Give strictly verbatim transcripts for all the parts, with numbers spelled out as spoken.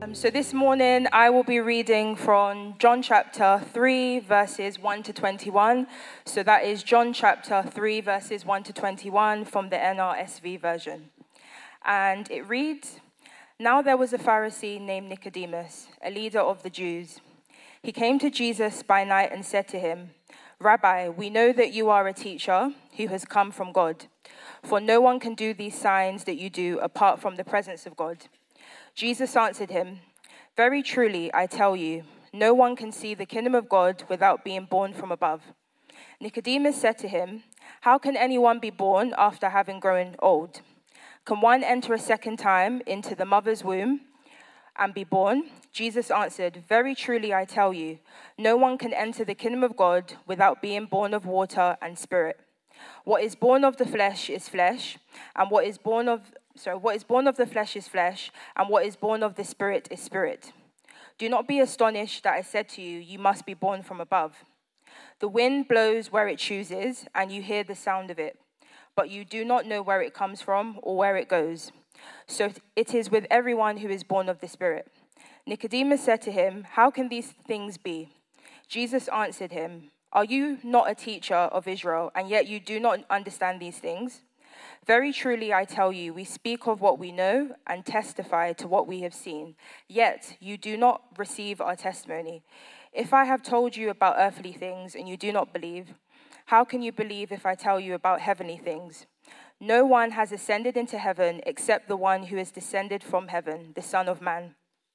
Um, so this morning I will be reading from John chapter three, verses one to twenty-one. So that is John chapter three, verses one to twenty-one from the N R S V version. And it reads, "Now there was a Pharisee named Nicodemus, a leader of the Jews. He came to Jesus by night and said to him, 'Rabbi, we know that you are a teacher who has come from God, for no one can do these signs that you do apart from the presence of God.' Jesus answered him, 'Very truly, I tell you, no one can see the kingdom of God without being born from above.' Nicodemus said to him, 'How can anyone be born after having grown old? Can one enter a second time into the mother's womb and be born?' Jesus answered, 'Very truly, I tell you, no one can enter the kingdom of God without being born of water and spirit. What is born of the flesh is flesh, and what is born of So what is born of the flesh is flesh, and what is born of the spirit is spirit. Do not be astonished that I said to you, you must be born from above. The wind blows where it chooses, and you hear the sound of it, but you do not know where it comes from or where it goes. So it is with everyone who is born of the Spirit.' Nicodemus said to him, 'How can these things be?' Jesus answered him, 'Are you not a teacher of Israel, and yet you do not understand these things? Very truly, I tell you, we speak of what we know and testify to what we have seen, yet you do not receive our testimony. If I have told you about earthly things and you do not believe, how can you believe if I tell you about heavenly things? No one has ascended into heaven except the one who is descended from heaven, the Son of Man.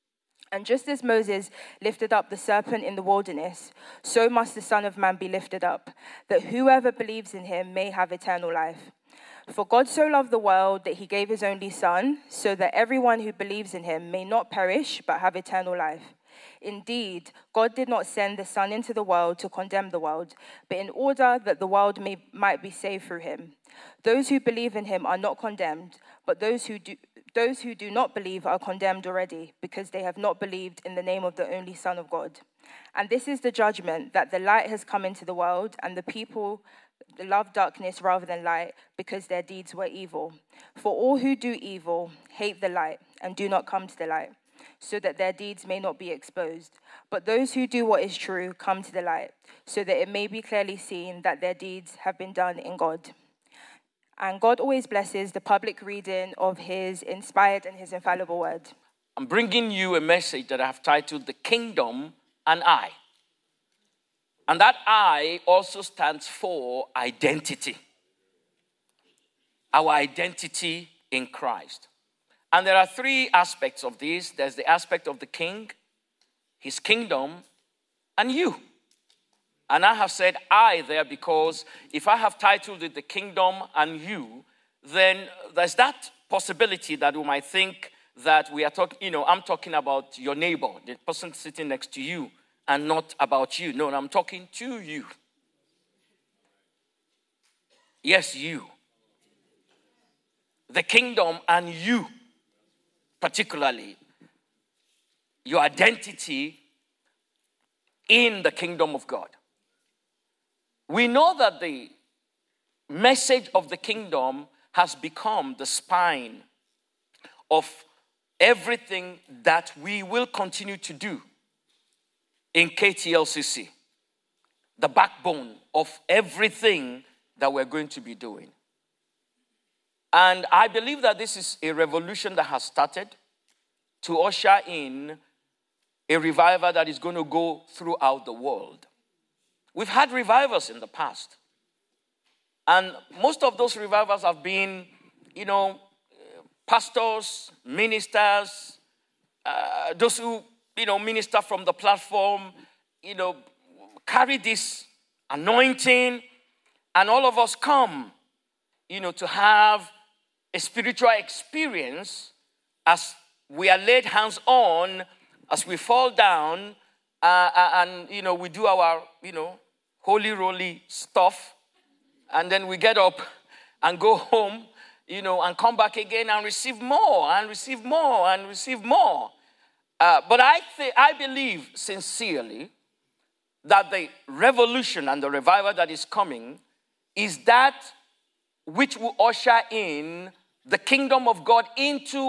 And just as Moses lifted up the serpent in the wilderness, so must the Son of Man be lifted up, that whoever believes in him may have eternal life. For God so loved the world that he gave his only Son, so that everyone who believes in him may not perish but have eternal life. Indeed, God did not send the Son into the world to condemn the world, but in order that the world may, might be saved through him. Those who believe in him are not condemned, but those who do those who do not believe are condemned already, because they have not believed in the name of the only Son of God. And this is the judgment, that the light has come into the world, and the people love darkness rather than light, because their deeds were evil. For all who do evil hate the light and do not come to the light, so that their deeds may not be exposed. But those who do what is true come to the light, so that it may be clearly seen that their deeds have been done in God.' And God always blesses the public reading of his inspired and his infallible word." I'm bringing you a message that I have titled The Kingdom and I. And that I also stands for identity. Our identity in Christ. And there are three aspects of this. There's the aspect of the king, his kingdom, and you. And I have said I there because if I have titled it The Kingdom and You, then there's that possibility that we might think that we are talking, you know, I'm talking about your neighbor, the person sitting next to you, and not about you. No, I'm talking to you. Yes, you. The kingdom and you, particularly. Your identity in the kingdom of God. We know that the message of the kingdom has become the spine of everything that we will continue to do in K T L C C. The backbone of everything that we're going to be doing. And I believe that this is a revolution that has started to usher in a revival that is going to go throughout the world. We've had revivals in the past. And most of those revivals have been, you know, pastors, ministers, uh, those who, you know, minister from the platform, you know, carry this anointing, and all of us come, you know, to have a spiritual experience as we are laid hands on, as we fall down, uh, and, you know, we do our, you know, holy roly stuff, and then we get up and go home, you know, and come back again and receive more, and receive more, and receive more. Uh, but I th- I believe sincerely that the revolution and the revival that is coming is that which will usher in the kingdom of God into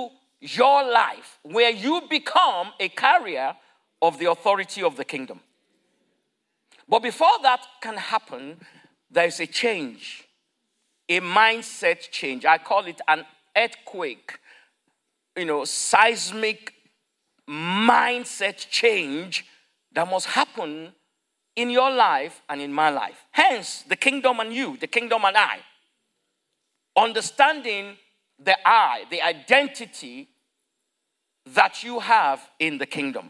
your life where you become a carrier of the authority of the kingdom. But before that can happen, there is a change, a mindset change. I call it an earthquake, you know, seismic mindset change that must happen in your life and in my life. Hence, the kingdom and you, the kingdom and I. Understanding the I, the identity that you have in the kingdom.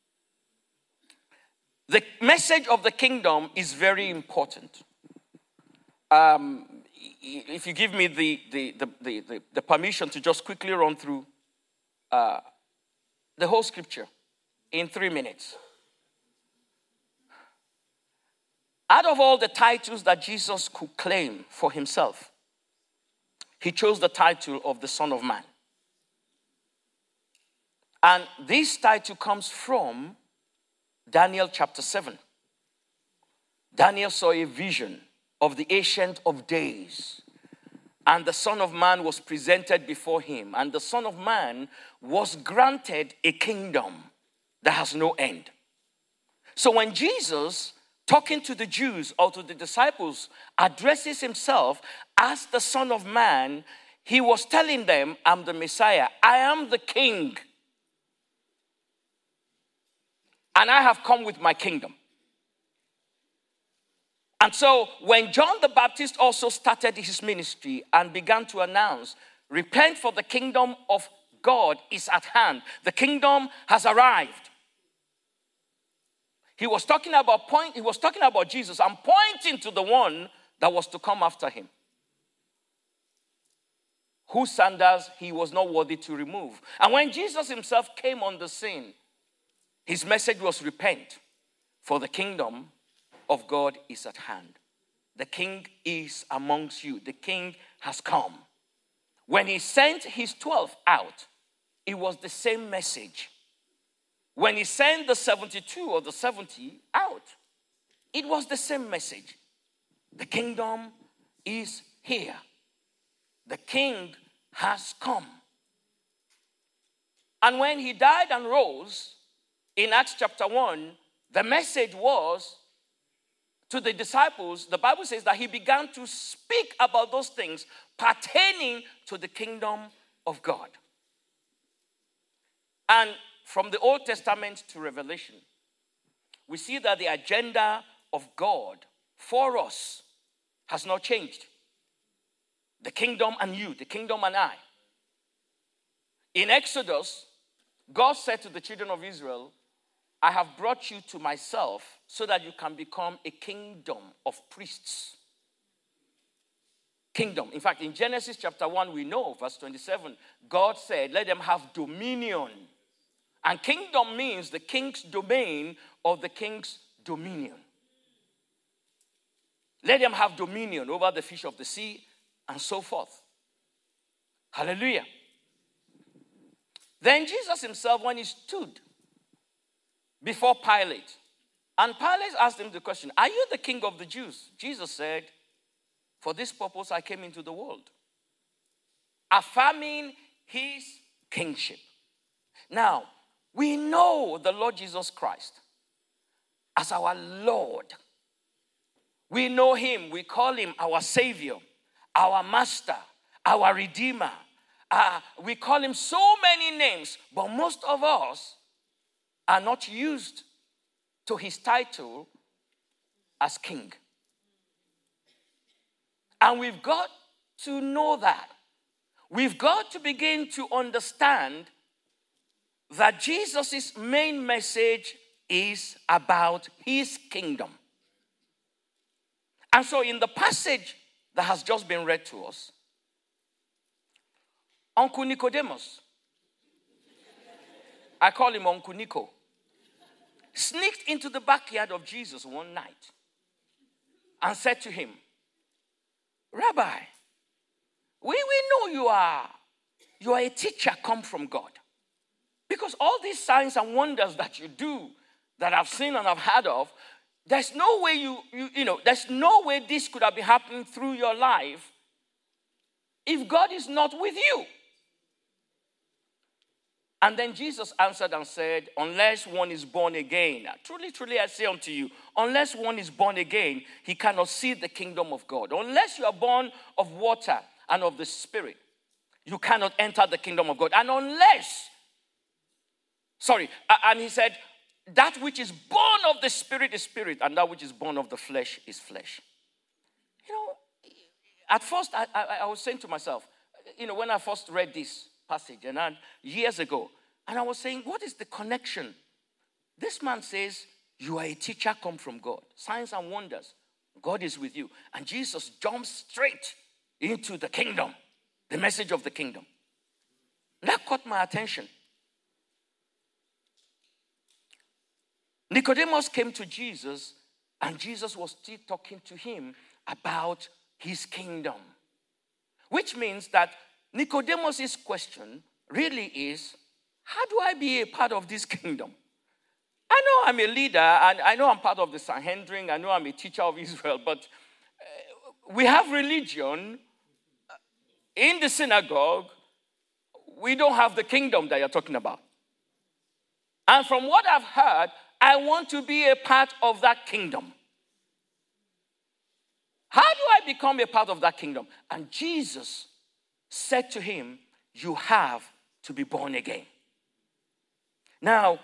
The message of the kingdom is very important. Um, if you give me the, the, the, the, the, the permission to just quickly run through uh, the whole scripture in three minutes. Out of all the titles that Jesus could claim for himself, he chose the title of the Son of Man. And this title comes from Daniel chapter seven. Daniel saw a vision of the Ancient of Days. And the Son of Man was presented before him. And the Son of Man was granted a kingdom that has no end. So when Jesus, talking to the Jews or to the disciples, addresses himself as the Son of Man, he was telling them, I'm the Messiah. I am the King. And I have come with my kingdom. And so when John the Baptist also started his ministry and began to announce, repent for the kingdom of God is at hand. The kingdom has arrived. He was talking about point, he was talking about Jesus and pointing to the one that was to come after him, whose sandals he was not worthy to remove. And when Jesus himself came on the scene, his message was repent, for the kingdom of God is at hand. The king is amongst you. The king has come. When he sent his twelve out, it was the same message. When he sent the seventy-two or the seventy out, it was the same message. The kingdom is here. The king has come. And when he died and rose, in Acts chapter one, the message was to the disciples. The Bible says that he began to speak about those things pertaining to the kingdom of God. And from the Old Testament to Revelation, we see that the agenda of God for us has not changed. The kingdom and you, the kingdom and I. In Exodus, God said to the children of Israel, I have brought you to myself so that you can become a kingdom of priests. Kingdom. In fact, in Genesis chapter one, we know, verse twenty-seven, God said, let them have dominion. And kingdom means the king's domain or the king's dominion. Let them have dominion over the fish of the sea and so forth. Hallelujah. Then Jesus himself, when he stood before Pilate, and Pilate asked him the question, are you the king of the Jews? Jesus said, for this purpose I came into the world, affirming his kingship. Now, we know the Lord Jesus Christ as our Lord. We know him, we call him our Savior, our Master, our Redeemer. Uh, we call him so many names, but most of us are not used to his title as king. And we've got to know that. We've got to begin to understand that Jesus' main message is about his kingdom. And so in the passage that has just been read to us, Uncle Nicodemus, I call him Uncle Nico, sneaked into the backyard of Jesus one night and said to him, Rabbi, we, we know you are, you are a teacher come from God. Because all these signs and wonders that you do, that I've seen and I've heard of, there's no way you, you, you know, there's no way this could have been happening through your life if God is not with you. And then Jesus answered and said, unless one is born again, truly, truly I say unto you, unless one is born again, he cannot see the kingdom of God. Unless you are born of water and of the Spirit, you cannot enter the kingdom of God. And unless, sorry, and he said, that which is born of the Spirit is spirit, and that which is born of the flesh is flesh. You know, at first I, I, I was saying to myself, you know, when I first read this passage, and I, years ago, and I was saying, what is the connection? This man says, you are a teacher come from God. Signs and wonders. God is with you. And Jesus jumps straight into the kingdom, the message of the kingdom. That caught my attention. Nicodemus came to Jesus, and Jesus was still talking to him about his kingdom. Which means that Nicodemus' question really is, how do I be a part of this kingdom? I know I'm a leader, and I know I'm part of the Sanhedrin, I know I'm a teacher of Israel, but uh, we have religion in the synagogue. We don't have the kingdom that you're talking about. And from what I've heard, I want to be a part of that kingdom. How do I become a part of that kingdom? And Jesus said to him, you have to be born again. Now,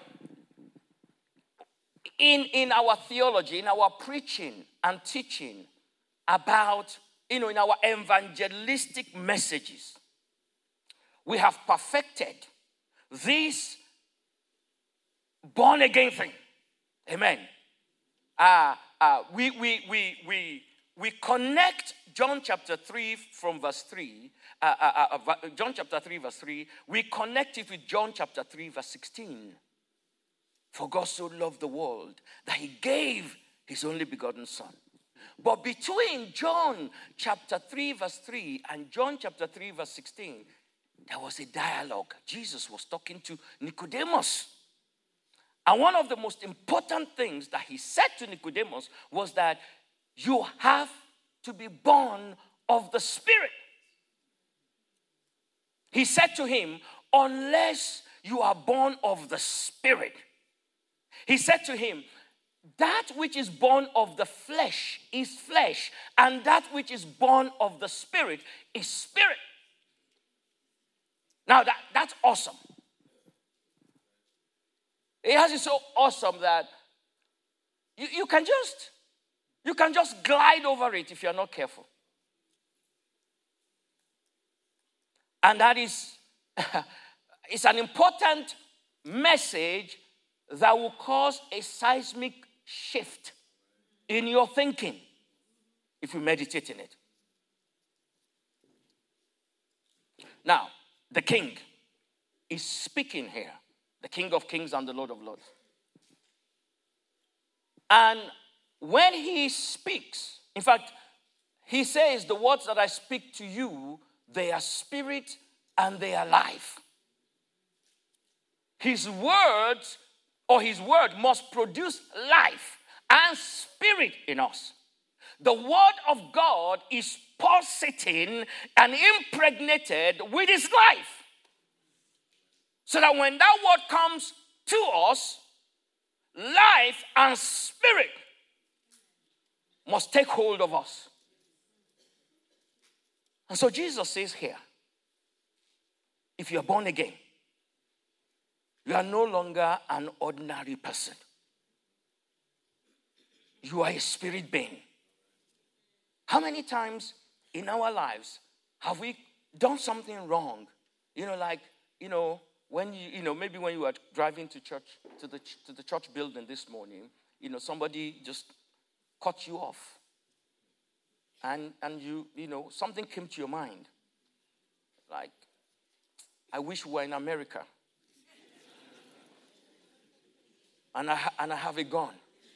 in, in our theology, in our preaching and teaching about, you know, in our evangelistic messages, we have perfected this born again thing. Amen. Uh, uh, we, we, we, we, we connect John chapter three from verse three, uh, uh, uh, John chapter three verse three, we connect it with John chapter three verse sixteen. For God so loved the world that he gave his only begotten son. But between John chapter three verse three and John chapter three verse sixteen, there was a dialogue. Jesus was talking to Nicodemus. And one of the most important things that he said to Nicodemus was that you have to be born of the Spirit. He said to him, unless you are born of the Spirit. He said to him, that which is born of the flesh is flesh, and that which is born of the Spirit is spirit. Now that, that's awesome. It has it so awesome that you, you can just you can just glide over it if you're not careful. And that is it's an important message that will cause a seismic shift in your thinking if you meditate in it. Now, the king is speaking here. The King of Kings and the Lord of Lords. And when he speaks, in fact, he says, the words that I speak to you, they are spirit and they are life. His words or his word must produce life and spirit in us. The word of God is pulsating and impregnated with his life. So that when that word comes to us, life and spirit must take hold of us. And so Jesus says here, if you are born again, you are no longer an ordinary person. You are a spirit being. How many times in our lives have we done something wrong? You know, like, you know, when you, you know, maybe when you were driving to church, to the to the church building this morning, you know, somebody just cut you off. And and you, you know, something came to your mind. Like, I wish we were in America. And I and I have a gun.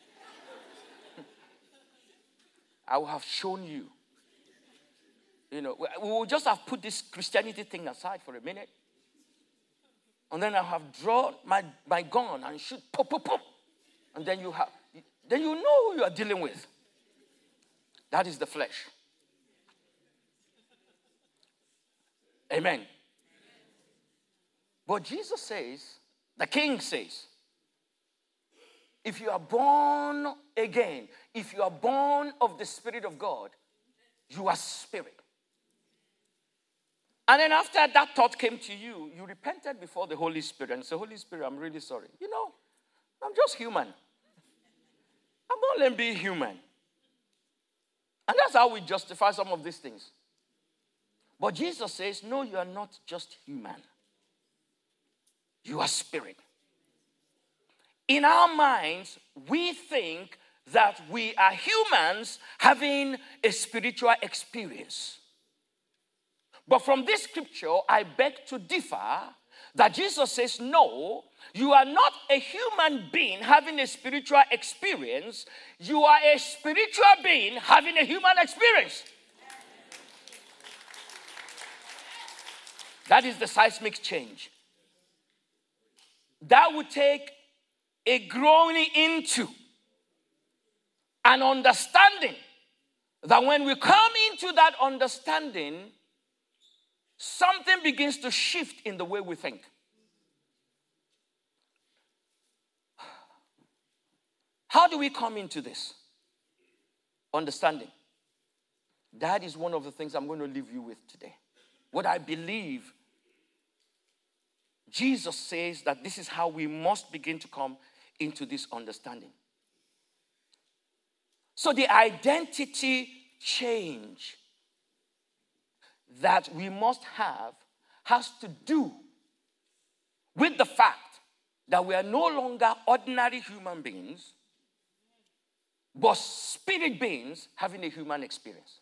I will have shown you. You know, we will just have put this Christianity thing aside for a minute. And then I have drawn my, my gun and shoot, pop, pop, pop. And then you have, then you know who you are dealing with. That is the flesh. Amen. But Jesus says, the King says, if you are born again, if you are born of the Spirit of God, you are spirit. And then after that thought came to you, you repented before the Holy Spirit and said, Holy Spirit, I'm really sorry. You know, I'm just human. I'm only being human. And that's how we justify some of these things. But Jesus says, no, you are not just human. You are spirit. In our minds, we think that we are humans having a spiritual experience. But from this scripture, I beg to differ that Jesus says, no, you are not a human being having a spiritual experience. You are a spiritual being having a human experience. That is the seismic change. That would take a growing into an understanding that when we come into that understanding, something begins to shift in the way we think. How do we come into this understanding? That is one of the things I'm going to leave you with today. What I believe, Jesus says that this is how we must begin to come into this understanding. So the identity change that we must have has to do with the fact that we are no longer ordinary human beings, but spirit beings having a human experience.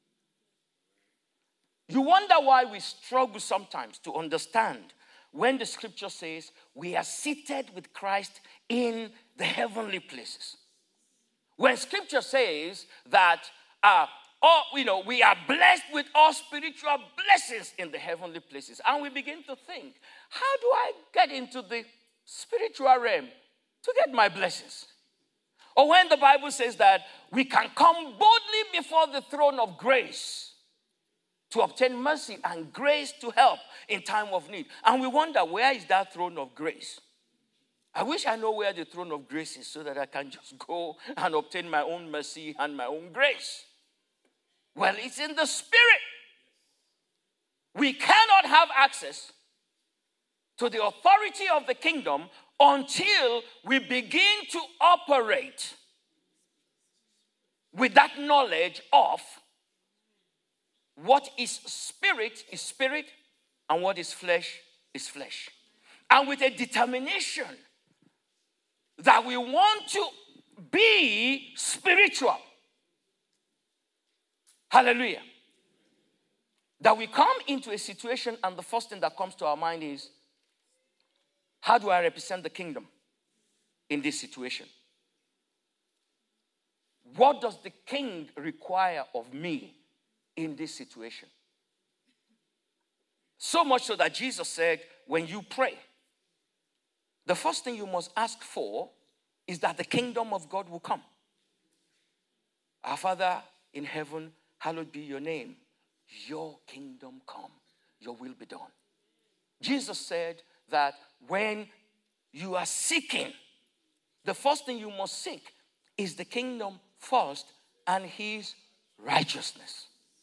You wonder why we struggle sometimes to understand when the scripture says we are seated with Christ in the heavenly places. When scripture says that uh, oh, you know, we are blessed with all spiritual blessings in the heavenly places. And we begin to think, how do I get into the spiritual realm to get my blessings? Or when the Bible says that we can come boldly before the throne of grace to obtain mercy and grace to help in time of need. And we wonder, where is that throne of grace? I wish I know where the throne of grace is so that I can just go and obtain my own mercy and my own grace. Well, it's in the spirit. We cannot have access to the authority of the kingdom until we begin to operate with that knowledge of what is spirit is spirit and what is flesh is flesh. And with a determination that we want to be spiritual. Hallelujah. That we come into a situation and the first thing that comes to our mind is, how do I represent the kingdom in this situation? What does the king require of me in this situation? So much so that Jesus said, when you pray, the first thing you must ask for is that the kingdom of God will come. Our Father in heaven, hallowed be your name. Your kingdom come. Your will be done. Jesus said that when you are seeking, the first thing you must seek is the kingdom first and his righteousness.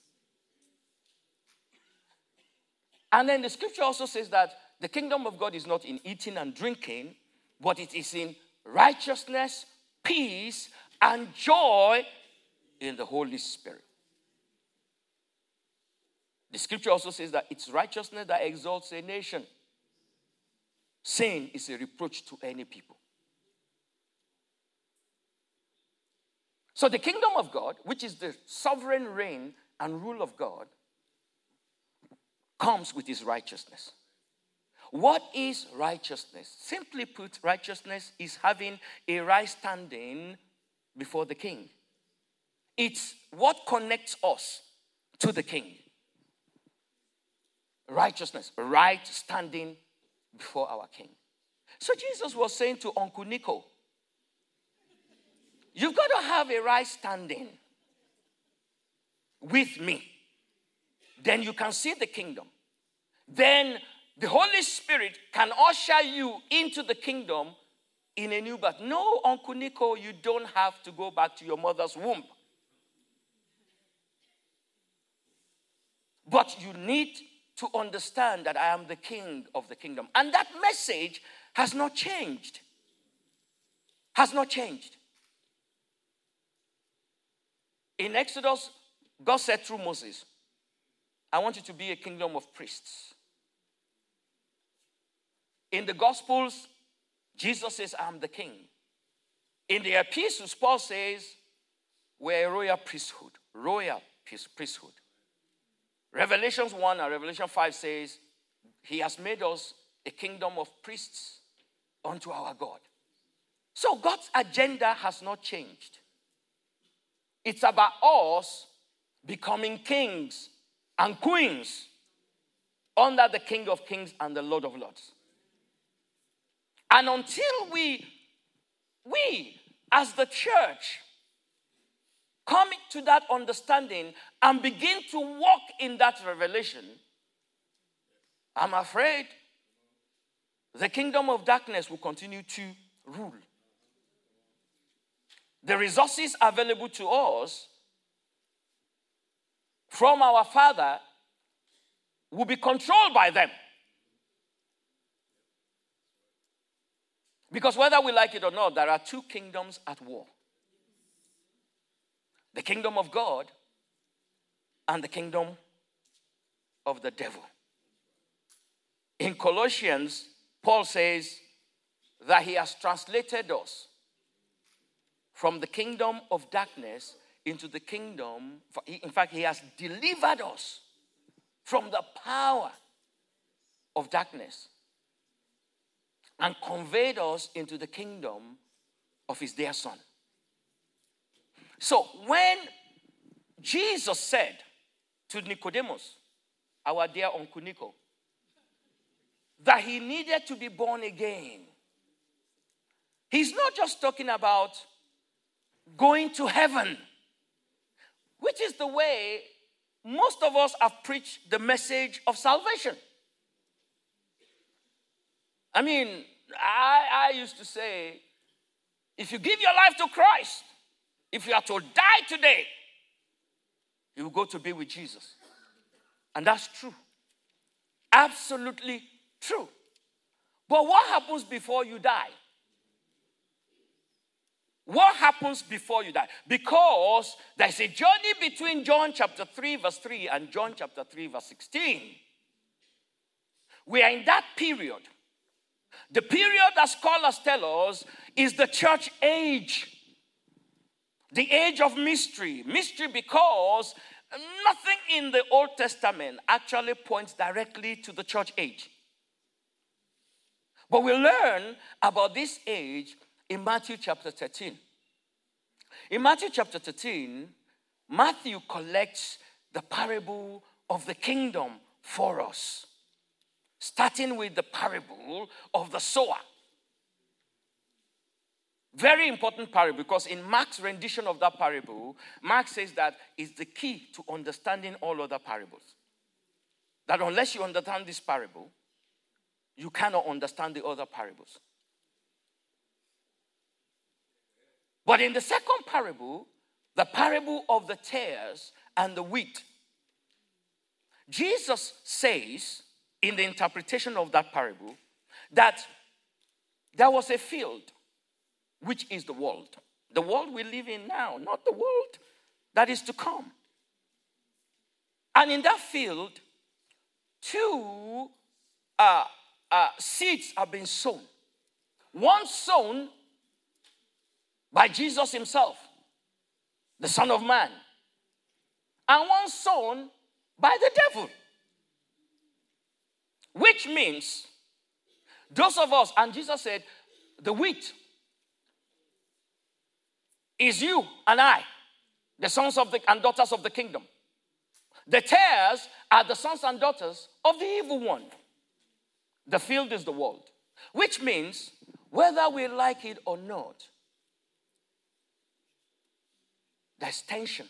And then the scripture also says that the kingdom of God is not in eating and drinking, but it is in righteousness, peace, and joy in the Holy Spirit. The scripture also says that it's righteousness that exalts a nation. Sin is a reproach to any people. So the kingdom of God, which is the sovereign reign and rule of God, comes with his righteousness. What is righteousness? Simply put, righteousness is having a right standing before the king. It's what connects us to the king. Righteousness, right standing before our king. So Jesus was saying to Uncle Nico, you've got to have a right standing with me. Then you can see the kingdom. Then The Holy Spirit can usher you into the kingdom in a new birth. No, Uncle Nico, you don't have to go back to your mother's womb. But you need to understand that I am the king of the kingdom. And that message has not changed. Has not changed. In Exodus, God said through Moses, I want you to be a kingdom of priests. In the Gospels, Jesus says, I am the king. In the epistles, Paul says, we're a royal priesthood. Royal priesthood. Revelations one and Revelation five says, he has made us a kingdom of priests unto our God. So God's agenda has not changed. It's about us becoming kings and queens under the King of Kings and the Lord of Lords. And until we, we as the church, come to that understanding and begin to walk in that revelation, I'm afraid the kingdom of darkness will continue to rule. The resources available to us from our Father will be controlled by them. Because whether we like it or not, there are two kingdoms at war. The kingdom of God and the kingdom of the devil. In Colossians, Paul says that he has translated us from the kingdom of darkness into the kingdom. In fact, he has delivered us from the power of darkness and conveyed us into the kingdom of his dear Son. So when Jesus said to Nicodemus, our dear Uncle Nico, that he needed to be born again, he's not just talking about going to heaven, which is the way most of us have preached the message of salvation. I mean, I, I used to say, if you give your life to Christ, if you are to die today, you will go to be with Jesus. And that's true. Absolutely true. But what happens before you die? What happens before you die? Because there's a journey between John chapter three verse three and John chapter three verse sixteen. We are in that period. The period that scholars tell us is the church age. The age of mystery. Mystery because nothing in the Old Testament actually points directly to the church age. But we learn about this age in Matthew chapter thirteen. In Matthew chapter thirteen, Matthew collects the parable of the kingdom for us. Starting with the parable of the sower. Very important parable, because in Mark's rendition of that parable, Mark says that it's the key to understanding all other parables. That unless you understand this parable, you cannot understand the other parables. But in the second parable, the parable of the tares and the wheat, Jesus says, in the interpretation of that parable, that there was a field, which is the world. The world we live in now, not the world that is to come. And in that field, two uh, uh, seeds have been sown. One sown by Jesus himself, the Son of Man. And one sown by the devil. Which means, those of us, and Jesus said, the wheat is you and I, the sons of the and daughters of the kingdom. The tares are the sons and daughters of the evil one. The field is the world. Which means, whether we like it or not, there's tension.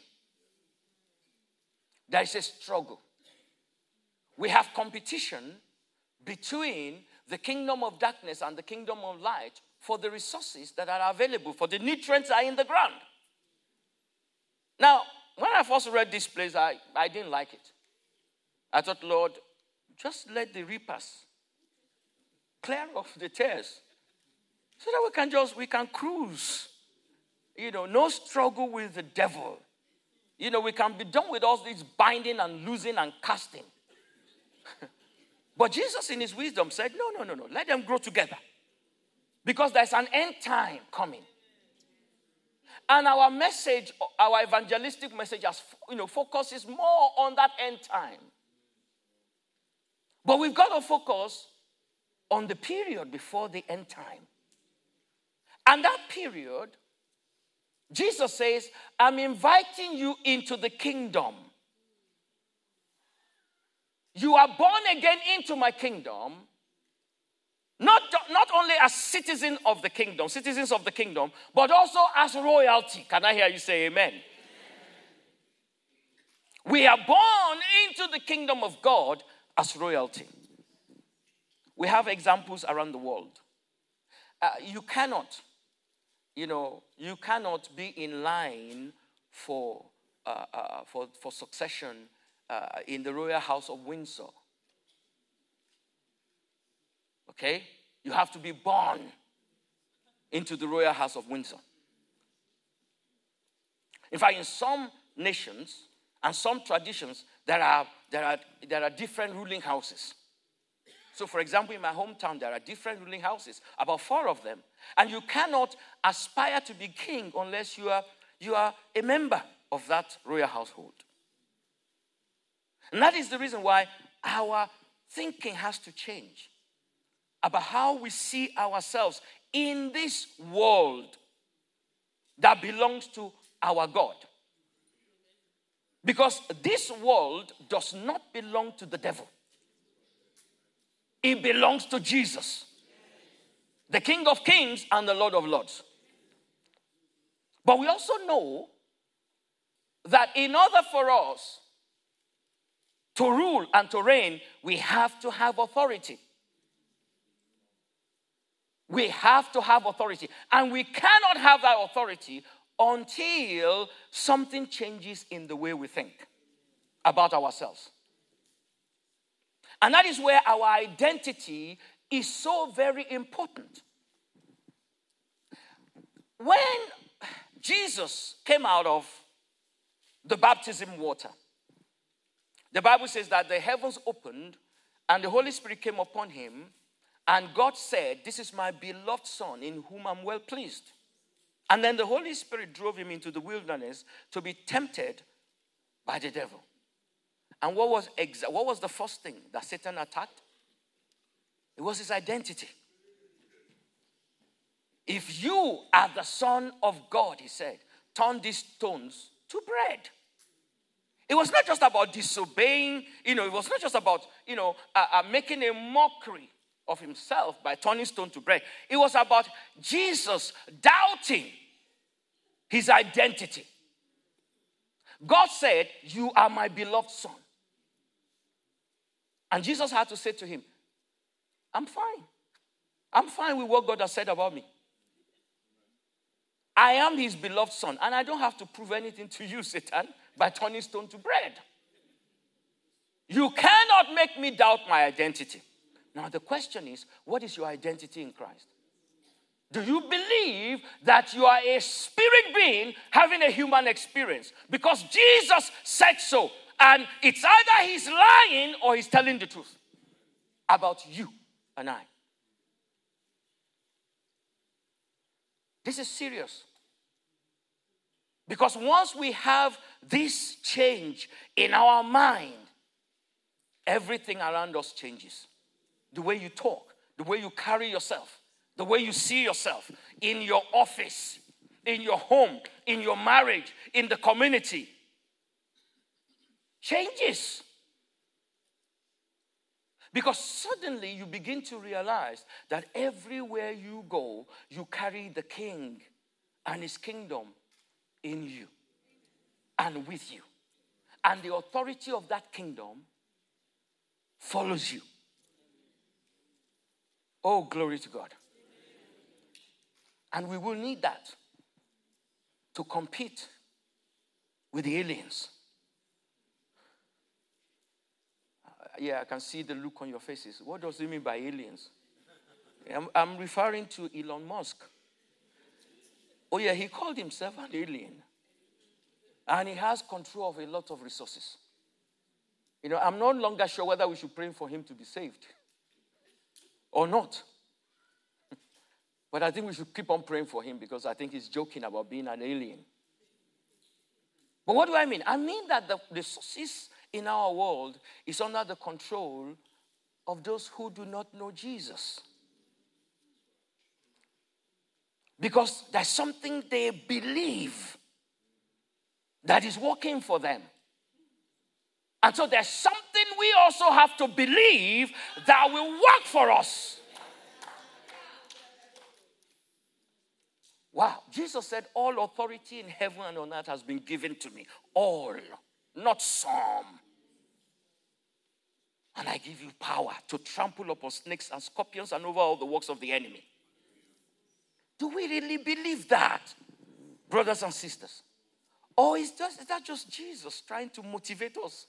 There is a struggle. We have competition between the kingdom of darkness and the kingdom of light for the resources that are available, for the nutrients that are in the ground. Now, when I first read this place, I, I didn't like it. I thought, Lord, just let the reapers clear off the tares so that we can just, we can cruise. You know, no struggle with the devil. You know, we can be done with all this binding and losing and casting. But Jesus in his wisdom said, no, no, no, no. Let them grow together. Because there's an end time coming. And our message, our evangelistic message, has, you know, focuses more on that end time. But we've got to focus on the period before the end time. And that period, Jesus says, I'm inviting you into the kingdom. You are born again into my kingdom, not, not only as citizens of the kingdom, citizens of the kingdom, but also as royalty. Can I hear you say amen? Amen. We are born into the kingdom of God as royalty. We have examples around the world. Uh, you cannot, you know, you cannot be in line for, uh, uh, for, for succession uh, in the royal house of Windsor. Okay? You have to be born into the royal house of Windsor. In fact, in some nations and some traditions, there are, there are, there are different ruling houses. So, for example, in my hometown, there are different ruling houses, about four of them. And you cannot aspire to be king unless you are, you are a member of that royal household. And that is the reason why our thinking has to change about how we see ourselves in this world that belongs to our God. Because this world does not belong to the devil. It belongs to Jesus, the King of Kings and the Lord of Lords. But we also know that in order for us to rule and to reign, we have to have authority. We have to have authority. And we cannot have that authority until something changes in the way we think about ourselves. And that is where our identity is so very important. When Jesus came out of the baptism water, the Bible says that the heavens opened and the Holy Spirit came upon him, and God said, this is my beloved Son in whom I'm well pleased. And then the Holy Spirit drove him into the wilderness to be tempted by the devil. And what was, exa- what was the first thing that Satan attacked? It was his identity. If you are the Son of God, he said, turn these stones to bread. It was not just about disobeying, you know, it was not just about, you know, uh, uh, making a mockery of himself by turning stone to bread. It was about Jesus doubting his identity. God said, you are my beloved Son. And Jesus had to say to him, I'm fine. I'm fine with what God has said about me. I am his beloved Son, and I don't have to prove anything to you, Satan, by turning stone to bread. You cannot make me doubt my identity. Now the question is, what is your identity in Christ? Do you believe that you are a spirit being having a human experience? Because Jesus said so. And it's either he's lying or he's telling the truth about you and I. This is serious. Because once we have this change in our mind, everything around us changes. The way you talk, the way you carry yourself, the way you see yourself in your office, in your home, in your marriage, in the community, changes. Because suddenly you begin to realize that everywhere you go, you carry the King and his kingdom in you and with you. And the authority of that kingdom follows you. Oh, glory to God. And we will need that to compete with the aliens. Uh, yeah, I can see the look on your faces. What does it mean by aliens? I'm, I'm referring to Elon Musk. Oh yeah, he called himself an alien. And he has control of a lot of resources. You know, I'm no longer sure whether we should pray for him to be saved or not. But I think we should keep on praying for him because I think he's joking about being an alien. But what do I mean? I mean that the resources in our world is under the control of those who do not know Jesus. Because there's something they believe that is working for them. And so there's something we also have to believe that will work for us. Wow, Jesus said, all authority in heaven and on earth has been given to me. All, not some. And I give you power to trample upon snakes and scorpions and over all the works of the enemy. Do we really believe that, brothers and sisters? Or is, just, is that just Jesus trying to motivate us?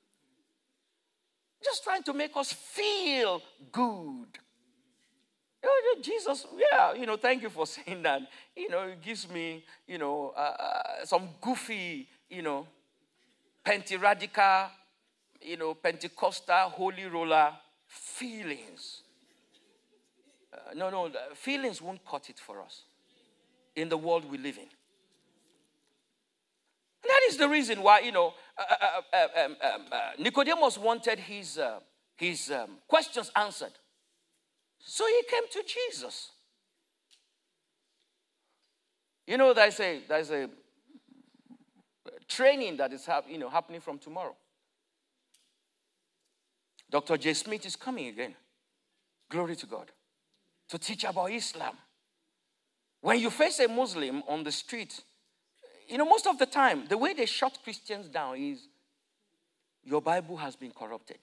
Just trying to make us feel good. You know, Jesus, yeah, you know, thank you for saying that. You know, it gives me, you know, uh, uh, some goofy, you know, Penti-radical, you know, Pentecostal, holy roller feelings. Uh, no, no, feelings won't cut it for us in the world we live in. And that is the reason why, you know, uh, uh, uh, um, um, uh, Nicodemus wanted his, uh, his um, questions answered. So he came to Jesus. You know, there's a, there's a training that is hap- you know, happening from tomorrow. Doctor J. Smith is coming again. Glory to God. To teach about Islam. When you face a Muslim on the street, you know, most of the time, the way they shut Christians down is, your Bible has been corrupted.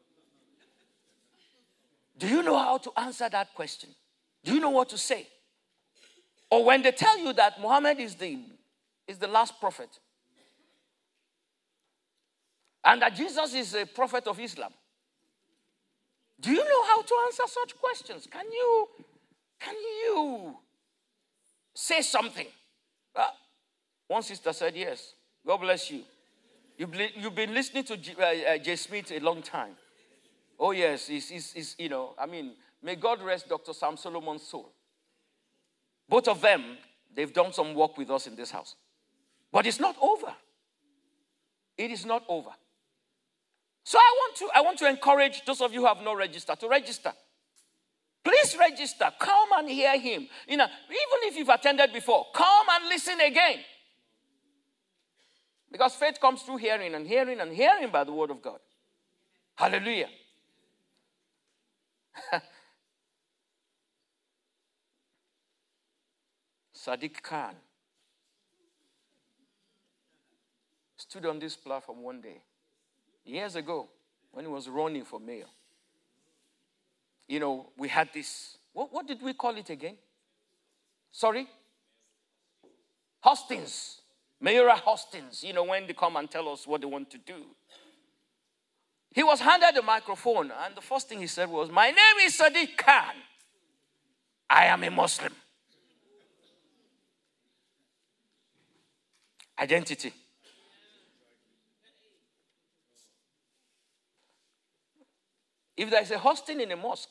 Do you know how to answer that question? Do you know what to say? Or when they tell you that Muhammad is the, is the last prophet, and that Jesus is a prophet of Islam, do you know how to answer such questions? Can you, can you say something? Uh, one sister said, yes. God bless you. You've, you've been listening to J, uh, uh, J. Smith a long time. Oh, yes. He's, he's, he's, you know, I mean, may God rest Doctor Sam Solomon's soul. Both of them, they've done some work with us in this house. But it's not over. It is not over. So I want to, I want to encourage those of you who have not registered to register. Please register. Come and hear him. You know, even if you've attended before, come and listen again. Because faith comes through hearing and hearing and hearing by the word of God. Hallelujah. Sadiq Khan stood on this platform one day, years ago, when he was running for mayor. You know, we had this, what, what did we call it again? Sorry? Hostings. Mayoral hostings, you know, when they come and tell us what they want to do. He was handed a microphone, and the first thing he said was, my name is Sadiq Khan. I am a Muslim. Identity. If there's a hosting in a mosque,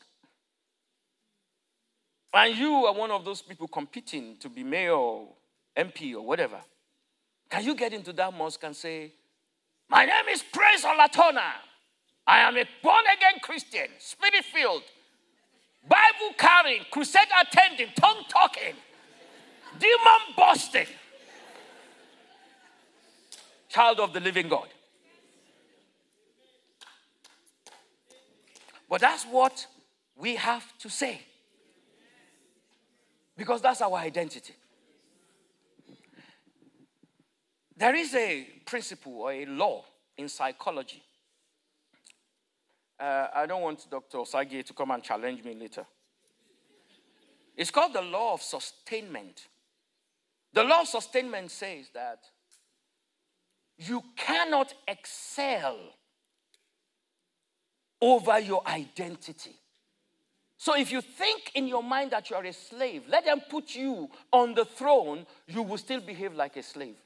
and you are one of those people competing to be mayor or M P or whatever, can you get into that mosque and say, my name is Praise Olatona. I am a born-again Christian, spirit-filled, Bible-carrying, crusade-attending, tongue-talking, demon-busting child of the living God. But that's what we have to say. Because that's our identity. There is a principle or a law in psychology. Uh, I don't want Doctor Osage to come and challenge me later. It's called the law of sustainment. The law of sustainment says that you cannot excel over your identity. So if you think in your mind that you are a slave, let them put you on the throne, you will still behave like a slave.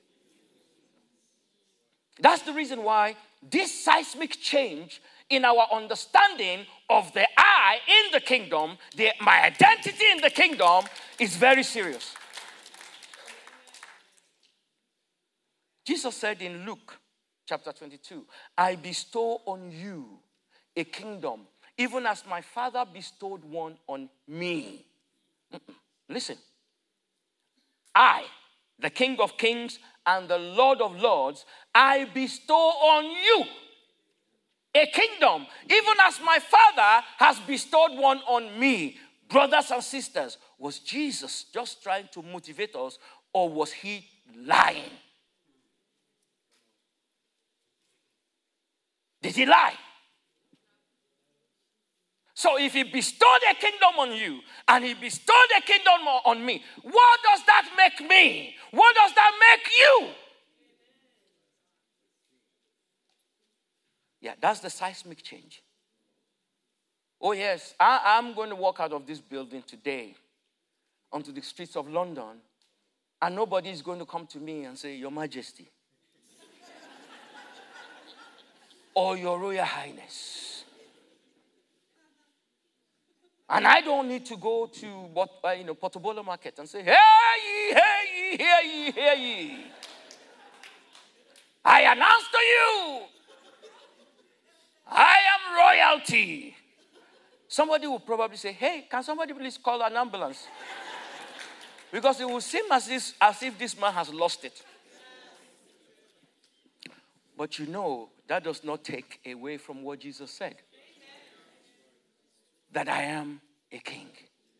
That's the reason why this seismic change in our understanding of the I in the kingdom, the, my identity in the kingdom, is very serious. Jesus said in Luke chapter twenty-two, I bestow on you a kingdom, even as my Father bestowed one on me. Mm-mm. Listen. I, the King of kings and the Lord of lords, I bestow on you a kingdom, even as my Father has bestowed one on me. Brothers and sisters, was Jesus just trying to motivate us, or was he lying? Did he lie? So if he bestowed a kingdom on you and he bestowed a kingdom on me, what does that make me? What does that make you? Yeah, that's the seismic change. Oh yes, I, I'm going to walk out of this building today onto the streets of London, and nobody is going to come to me and say, Your Majesty, or Your Royal Highness. And I don't need to go to what, uh, you know, Portobello Market and say, Hey ye, hey ye, hear ye, hear ye. I announce to you, I am royalty. Somebody will probably say, Hey, can somebody please call an ambulance? Because it will seem as if, as if this man has lost it. But you know, that does not take away from what Jesus said. That I am a king.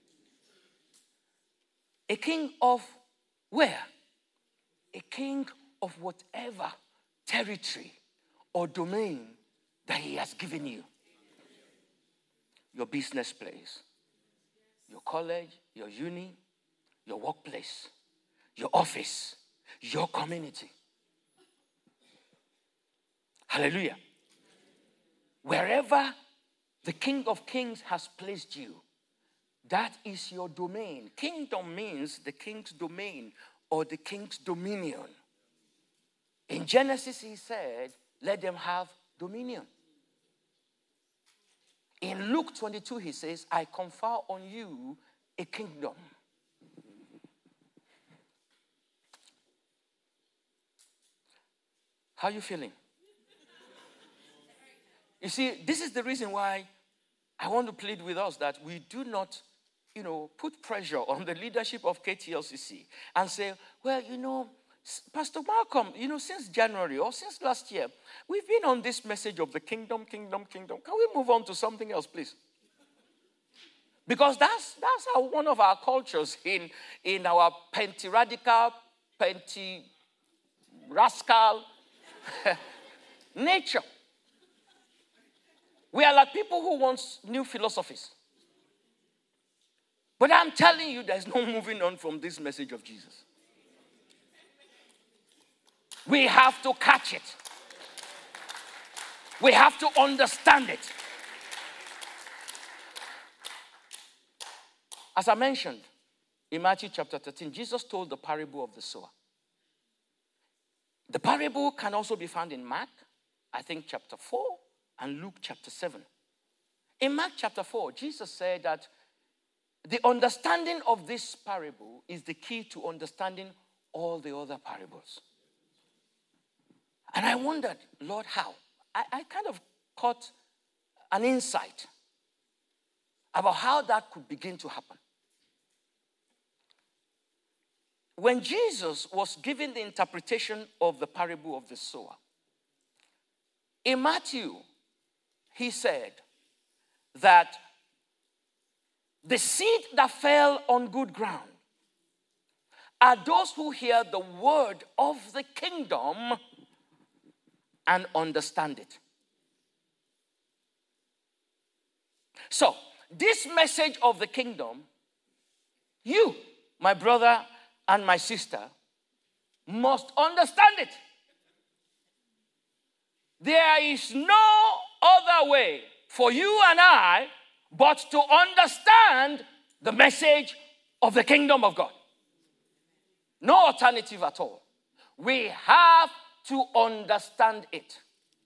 A king of where? A king of whatever territory or domain that he has given you. Your business place, your college, your uni, your workplace, your office, your community. Hallelujah. Wherever the King of Kings has placed you, that is your domain. Kingdom means the king's domain or the king's dominion. In Genesis, he said, let them have dominion. In Luke twenty-two, he says, I confer on you a kingdom. How are you feeling? You see, this is the reason why I want to plead with us that we do not, you know, put pressure on the leadership of K T L C C and say, well, you know, Pastor Malcolm, you know, since January or since last year, we've been on this message of the kingdom, kingdom, kingdom. Can we move on to something else, please? Because that's that's how one of our cultures in, in our penti-radical, penti-rascal nature. We are like people who want new philosophies. But I'm telling you, there's no moving on from this message of Jesus. We have to catch it. We have to understand it. As I mentioned, in Matthew chapter thirteen, Jesus told the parable of the sower. The parable can also be found in Mark, I think chapter four, and Luke chapter seven. In Mark chapter four, Jesus said that the understanding of this parable is the key to understanding all the other parables. And I wondered, Lord, how? I, I kind of caught an insight about how that could begin to happen. When Jesus was giving the interpretation of the parable of the sower, in Matthew, he said that the seed that fell on good ground are those who hear the word of the kingdom and understand it. So, this message of the kingdom You, my brother and my sister, must understand it. There is no other way for you and I but to understand the message of the kingdom of God. No alternative at all. We have to understand it.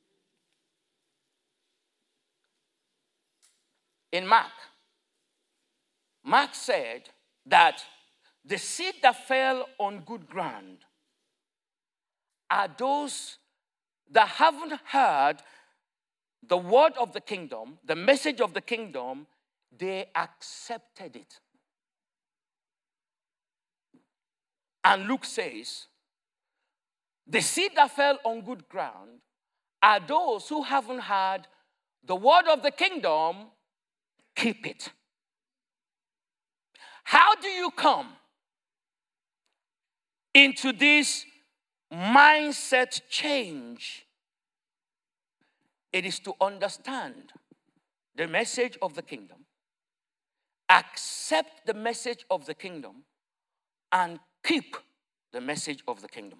In Mark, Mark said that the seed that fell on good ground are those that haven't heard the word of the kingdom, the message of the kingdom. They accepted it. And Luke says, the seed that fell on good ground are those who haven't heard the word of the kingdom. Keep it. How do you come into this mindset change? It is to understand the message of the kingdom, accept the message of the kingdom, and keep the message of the kingdom.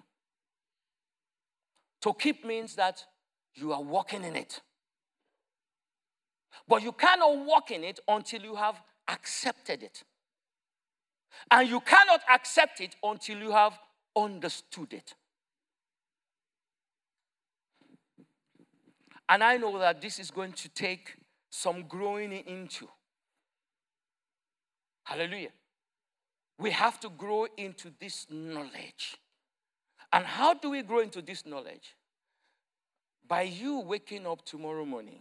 To keep means that you are walking in it. But you cannot walk in it until you have accepted it. And you cannot accept it until you have understood it. And I know that this is going to take some growing into. Hallelujah. We have to grow into this knowledge. And how do we grow into this knowledge? By you waking up tomorrow morning,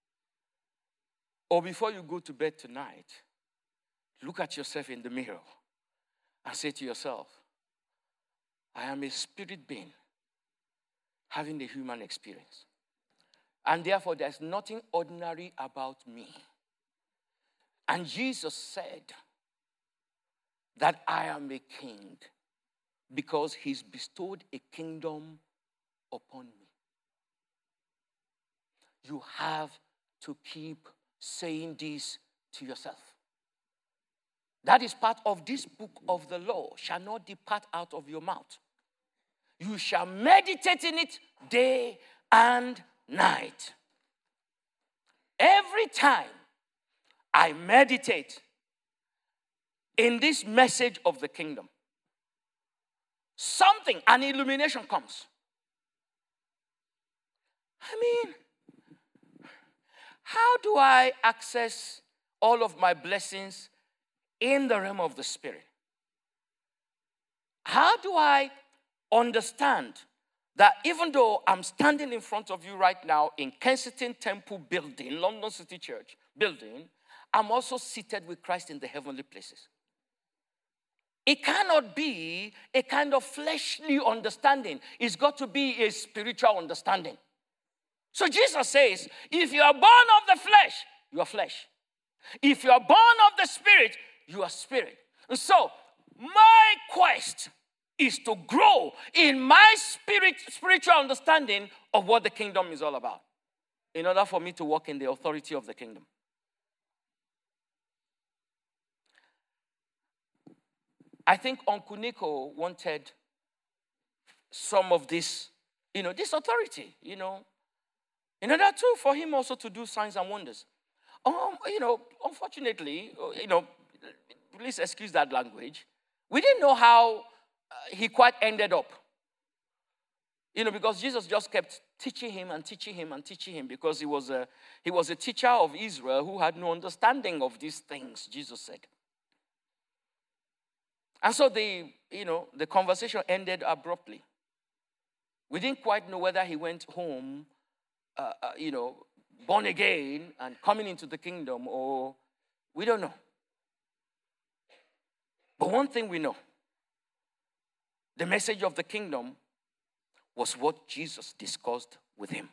or before you go to bed tonight, look at yourself in the mirror and say to yourself, I am a spirit being having a human experience. And therefore, there's nothing ordinary about me. And Jesus said that I am a king because he's bestowed a kingdom upon me. You have to keep saying this to yourself. That is part of this book of the law, shall not depart out of your mouth. You shall meditate in it day and night. Every time I meditate in this message of the kingdom, something, an illumination comes. I mean, how do I access all of my blessings in the realm of the Spirit? How do I understand that even though I'm standing in front of you right now in Kensington Temple building, London City Church building, I'm also seated with Christ in the heavenly places? It cannot be a kind of fleshly understanding. It's got to be a spiritual understanding. So Jesus says, if you are born of the flesh, you are flesh. If you are born of the Spirit, you are spirit. And so, my quest is to grow in my spirit, spiritual understanding of what the kingdom is all about, in order for me to walk in the authority of the kingdom. I think Uncle Nico wanted some of this, you know, this authority, you know, in order to, for him also to do signs and wonders. Um, you know, unfortunately, you know, please excuse that language. We didn't know how uh, he quite ended up. You know, because Jesus just kept teaching him and teaching him and teaching him because he was a, he was a teacher of Israel who had no understanding of these things, Jesus said. And so the, you know, the conversation ended abruptly. We didn't quite know whether he went home, uh, uh, you know, born again and coming into the kingdom, or we don't know. But one thing we know, the message of the kingdom was what Jesus discussed with him.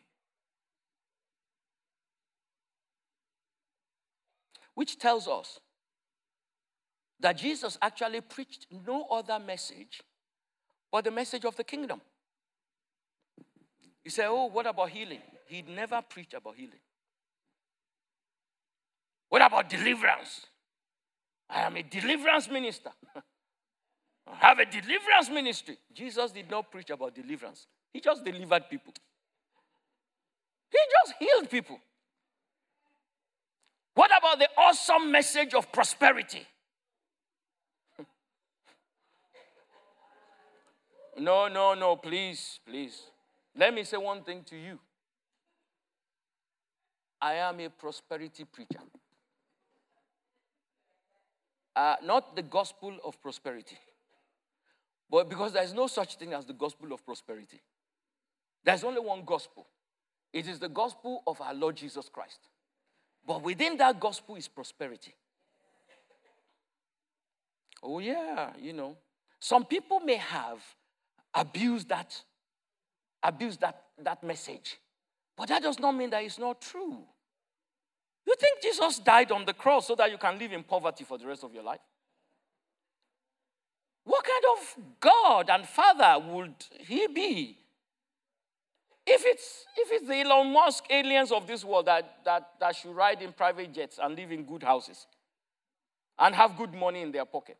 Which tells us that Jesus actually preached no other message but the message of the kingdom. You say, oh, what about healing? He never preached about healing. What about deliverance? I am a deliverance minister. I have a deliverance ministry. Jesus did not preach about deliverance. He just delivered people. He just healed people. What about the awesome message of prosperity? No, no, no, please, please. Let me say one thing to you. I am a prosperity preacher. Uh, not the gospel of prosperity. But because there is no such thing as the gospel of prosperity. There's only one gospel. It is the gospel of our Lord Jesus Christ. But within that gospel is prosperity. Oh yeah, you know. Some people may have abused that, abused that, that message. But that does not mean that it's not true. You think Jesus died on the cross so that you can live in poverty for the rest of your life? What kind of God and Father would he be? If it's, if it's the Elon Musk aliens of this world that, that, that should ride in private jets and live in good houses and have good money in their pocket.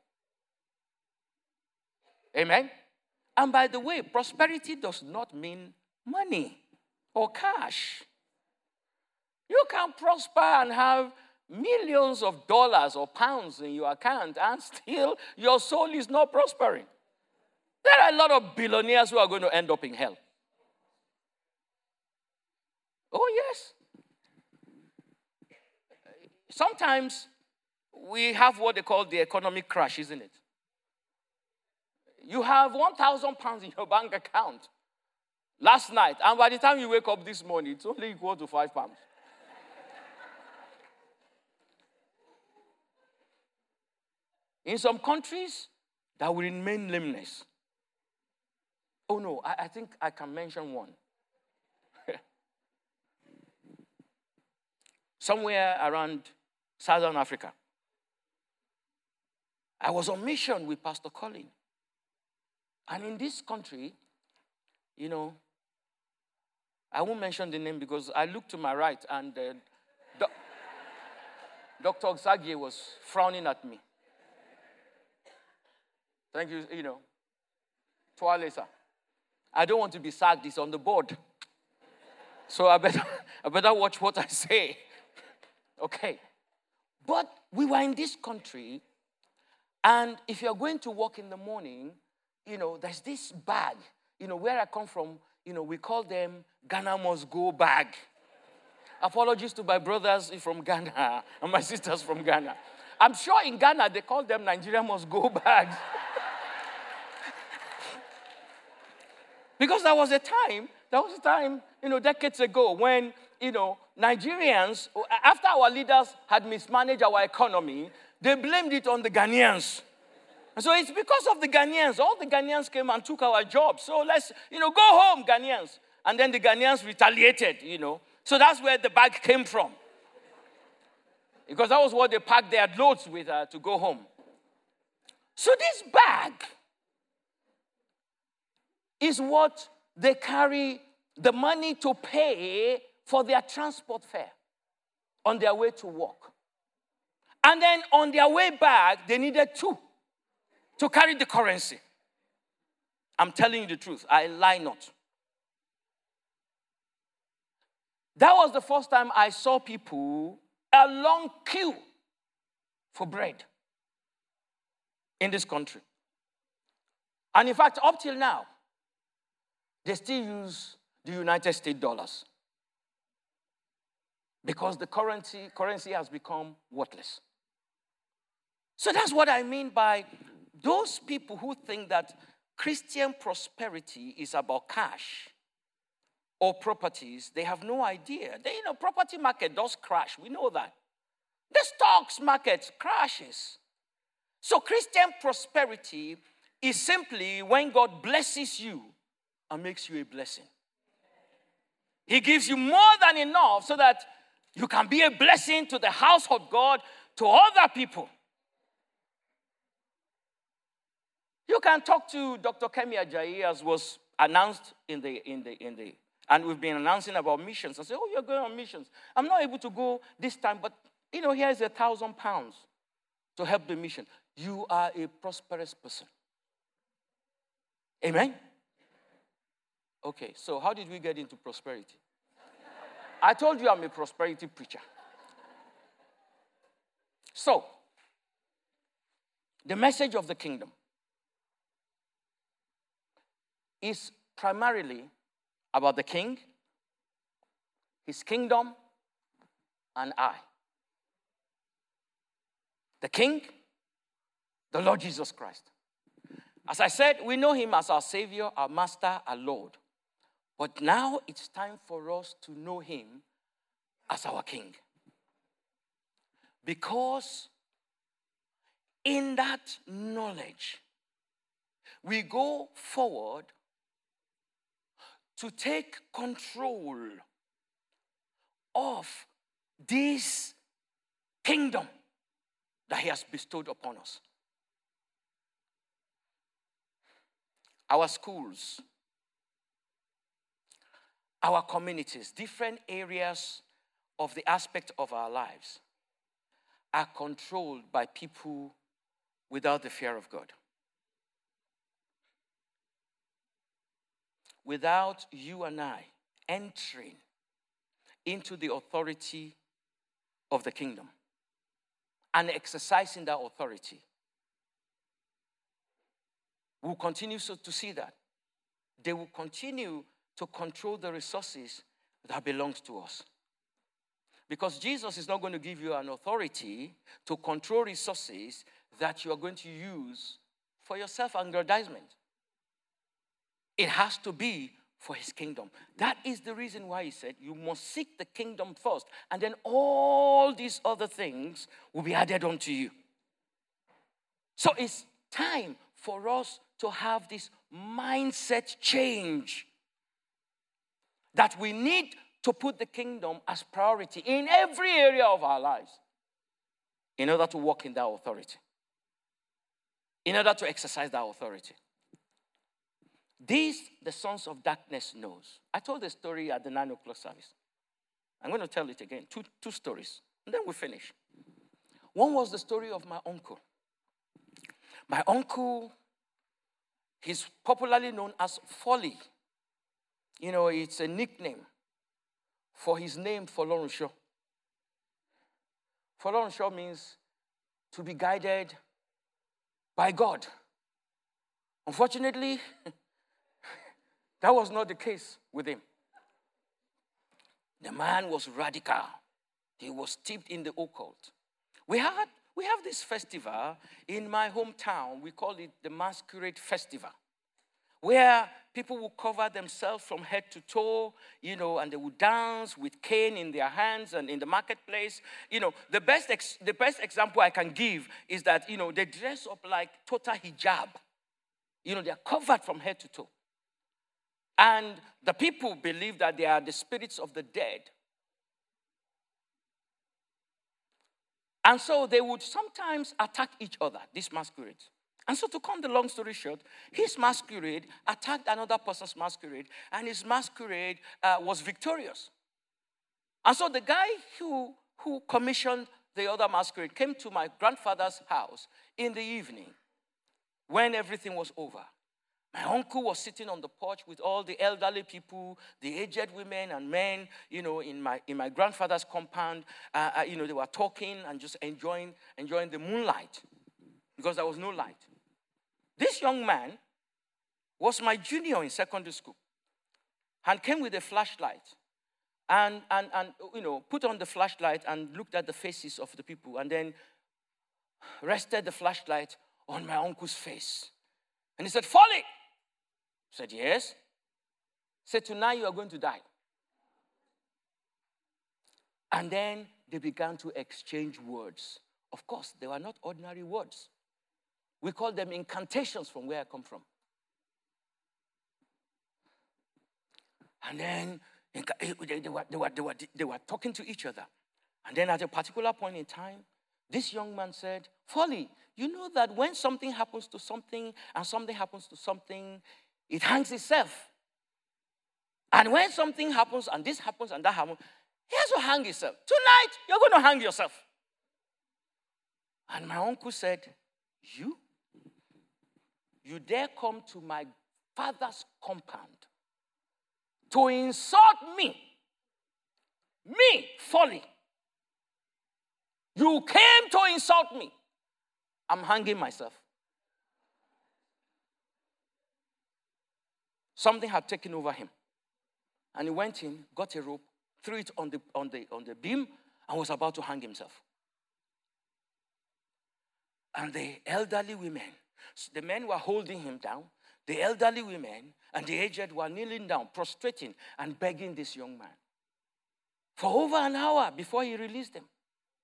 Amen? And by the way, prosperity does not mean money or cash. You can prosper and have millions of dollars or pounds in your account and still your soul is not prospering. There are a lot of billionaires who are going to end up in hell. Oh, yes. Sometimes we have what they call the economic crash, isn't it? You have one thousand pounds in your bank account last night, and by the time you wake up this morning, it's only equal to five pounds. In some countries, that will remain lameness. Oh no, I, I think I can mention one. Somewhere around Southern Africa. I was on mission with Pastor Colin. And in this country, you know, I won't mention the name because I looked to my right and uh, Do- Doctor Oxagie was frowning at me. Thank you, you know. Toalesa. I don't want to be sacked. It's on the board. So I better, I better watch what I say. Okay. But we were in this country, and if you're going to work in the morning, you know, there's this bag. You know, where I come from, you know, we call them Ghana must go bag. Apologies to my brothers from Ghana and my sisters from Ghana. I'm sure in Ghana they call them Nigeria must go bags. Because there was a time, there was a time, you know, decades ago when, you know, Nigerians, after our leaders had mismanaged our economy, they blamed it on the Ghanaians. And so it's because of the Ghanaians. All the Ghanaians came and took our jobs. So let's, you know, go home, Ghanaians. And then the Ghanaians retaliated, you know. So that's where the bag came from. Because that was what they packed their loads with uh, to go home. So this bag is what they carry the money to pay for their transport fare on their way to work. And then on their way back, they needed two to carry the currency. I'm telling you the truth. I lie not. That was the first time I saw people a long queue for bread in this country. And in fact, up till now, they still use the United States dollars because the currency, currency has become worthless. So that's what I mean by those people who think that Christian prosperity is about cash or properties. They have no idea. The you know, property market does crash. We know that. The stocks market crashes. So Christian prosperity is simply when God blesses you and makes you a blessing. He gives you more than enough so that you can be a blessing to the house of God, to other people. You can talk to Doctor Kemi Ajayi, as was announced in the, in the, in the, and we've been announcing about missions. I say, oh, you're going on missions. I'm not able to go this time, but, you know, here's a thousand pounds. to help the mission, you are a prosperous person. Amen? Okay, so how did we get into prosperity? I told you I'm a prosperity preacher. So, the message of the kingdom is primarily about the king, his kingdom, and I. The king, the Lord Jesus Christ. As I said, we know him as our Savior, our Master, our Lord. But now it's time for us to know him as our King. Because in that knowledge, we go forward to take control of this kingdom that he has bestowed upon us. Our schools, our communities, different areas of the aspect of our lives are controlled by people without the fear of God. Without you and I entering into the authority of the kingdom and exercising that authority, we'll continue so to see that. They will continue to control the resources that belongs to us. Because Jesus is not going to give you an authority to control resources that you are going to use for your self-aggrandizement. It has to be for his kingdom. That is the reason why he said you must seek the kingdom first, and then all these other things will be added unto you. So it's time for us to have this mindset change that we need to put the kingdom as priority in every area of our lives in order to walk in that authority, in order to exercise that authority. This, the sons of darkness knows. I told the story at the nine o'clock service. I'm going to tell it again, two, two stories, and then we finish. One was the story of my uncle. My uncle, he's popularly known as Folly. You know, it's a nickname for his name, Folorunsho. Folorunsho means to be guided by God. Unfortunately, that was not the case with him. The man was radical. He was steeped in the occult. We had we have this festival in my hometown. We call it the Masquerade Festival, where people will cover themselves from head to toe, you know, and they will dance with cane in their hands and in the marketplace. You know, the best ex- the best example I can give is that, you know, they dress up like total hijab. You know, they are covered from head to toe. And the people believe that they are the spirits of the dead. And so they would sometimes attack each other, these masquerades. And so to cut the long story short, his masquerade attacked another person's masquerade, and his masquerade uh, was victorious. And so the guy who, who commissioned the other masquerade came to my grandfather's house in the evening when everything was over. My uncle was sitting on the porch with all the elderly people, the aged women and men, you know, in my in my grandfather's compound. Uh, uh, you know, they were talking and just enjoying enjoying the moonlight because there was no light. This young man was my junior in secondary school and came with a flashlight and, and, and you know, put on the flashlight and looked at the faces of the people and then rested the flashlight on my uncle's face. And he said, "Folly!" I said, "Yes." He said, "Tonight you are going to die." And then they began to exchange words. Of course, they were not ordinary words. We call them incantations from where I come from. And then they were, they, were, they, were, they were talking to each other. And then at a particular point in time, this young man said, "Folly, you know that when something happens to something and something happens to something, it hangs itself. And when something happens and this happens and that happens, he has to hang himself. Tonight, you're going to hang yourself." And my uncle said, you? You dare come to my father's compound to insult me? Me, Folly. You came to insult me. I'm hanging myself. Something had taken over him. And he went in, got a rope, threw it on the, on the, on the beam, and was about to hang himself. And the elderly women, the men were holding him down. The elderly women and the aged were kneeling down, prostrating, and begging this young man for over an hour before he released them.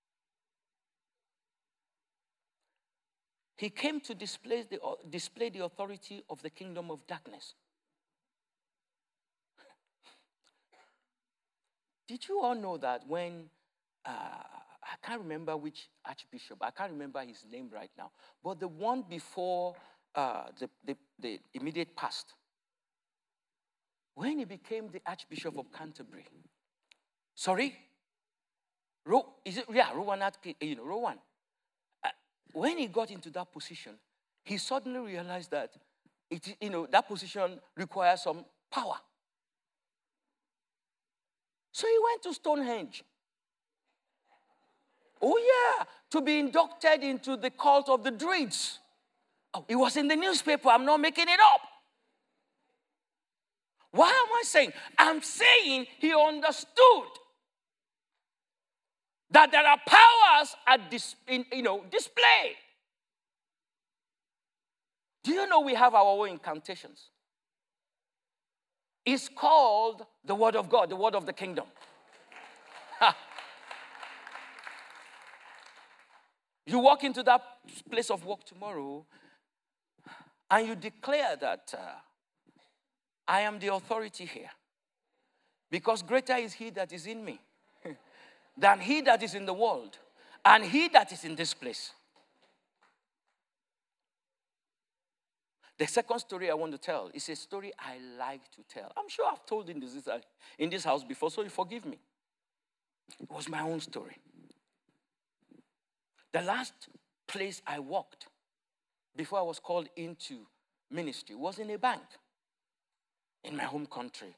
He came to display the, display the authority of the kingdom of darkness. Did you all know that when, uh, I can't remember which archbishop, I can't remember his name right now, but the one before uh, the, the, the immediate past, when he became the Archbishop of Canterbury, sorry? Ro, is it, yeah, Rowan, you know, Rowan. Uh, when he got into that position, he suddenly realized that it, you know, that position requires some power. So he went to Stonehenge. Oh yeah, to be inducted into the cult of the Druids. Oh, it was in the newspaper, I'm not making it up. Why am I saying? I'm saying he understood that there are powers at dis, in, you know, display. Do you know we have our own incantations? It's called the word of God, the word of the kingdom. You walk into that place of work tomorrow and you declare that uh, I am the authority here. Because greater is he that is in me than he that is in the world and he that is in this place. The second story I want to tell is a story I like to tell. I'm sure I've told in this, in this house before, so you forgive me. It was my own story. The last place I worked before I was called into ministry was in a bank in my home country,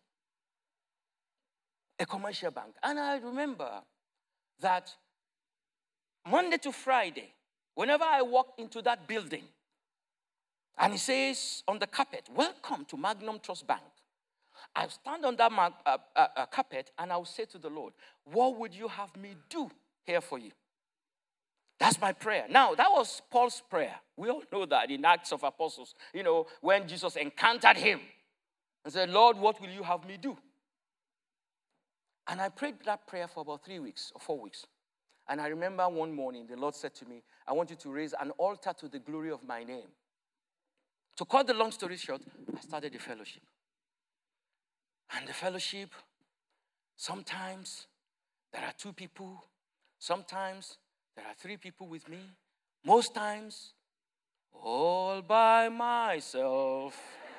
a commercial bank. And I remember that Monday to Friday, whenever I walked into that building, and it says on the carpet, welcome to Magnum Trust Bank. I stand on that mag- uh, uh, uh, carpet and I will say to the Lord, what would you have me do here for you? That's my prayer. Now, that was Paul's prayer. We all know that in Acts of Apostles, you know, when Jesus encountered him and said, Lord, what will you have me do? And I prayed that prayer for about three weeks or four weeks. And I remember one morning, the Lord said to me, I want you to raise an altar to the glory of my name. To cut the long story short, I started the fellowship. And the fellowship, sometimes there are two people. Sometimes there are three people with me. Most times, all by myself.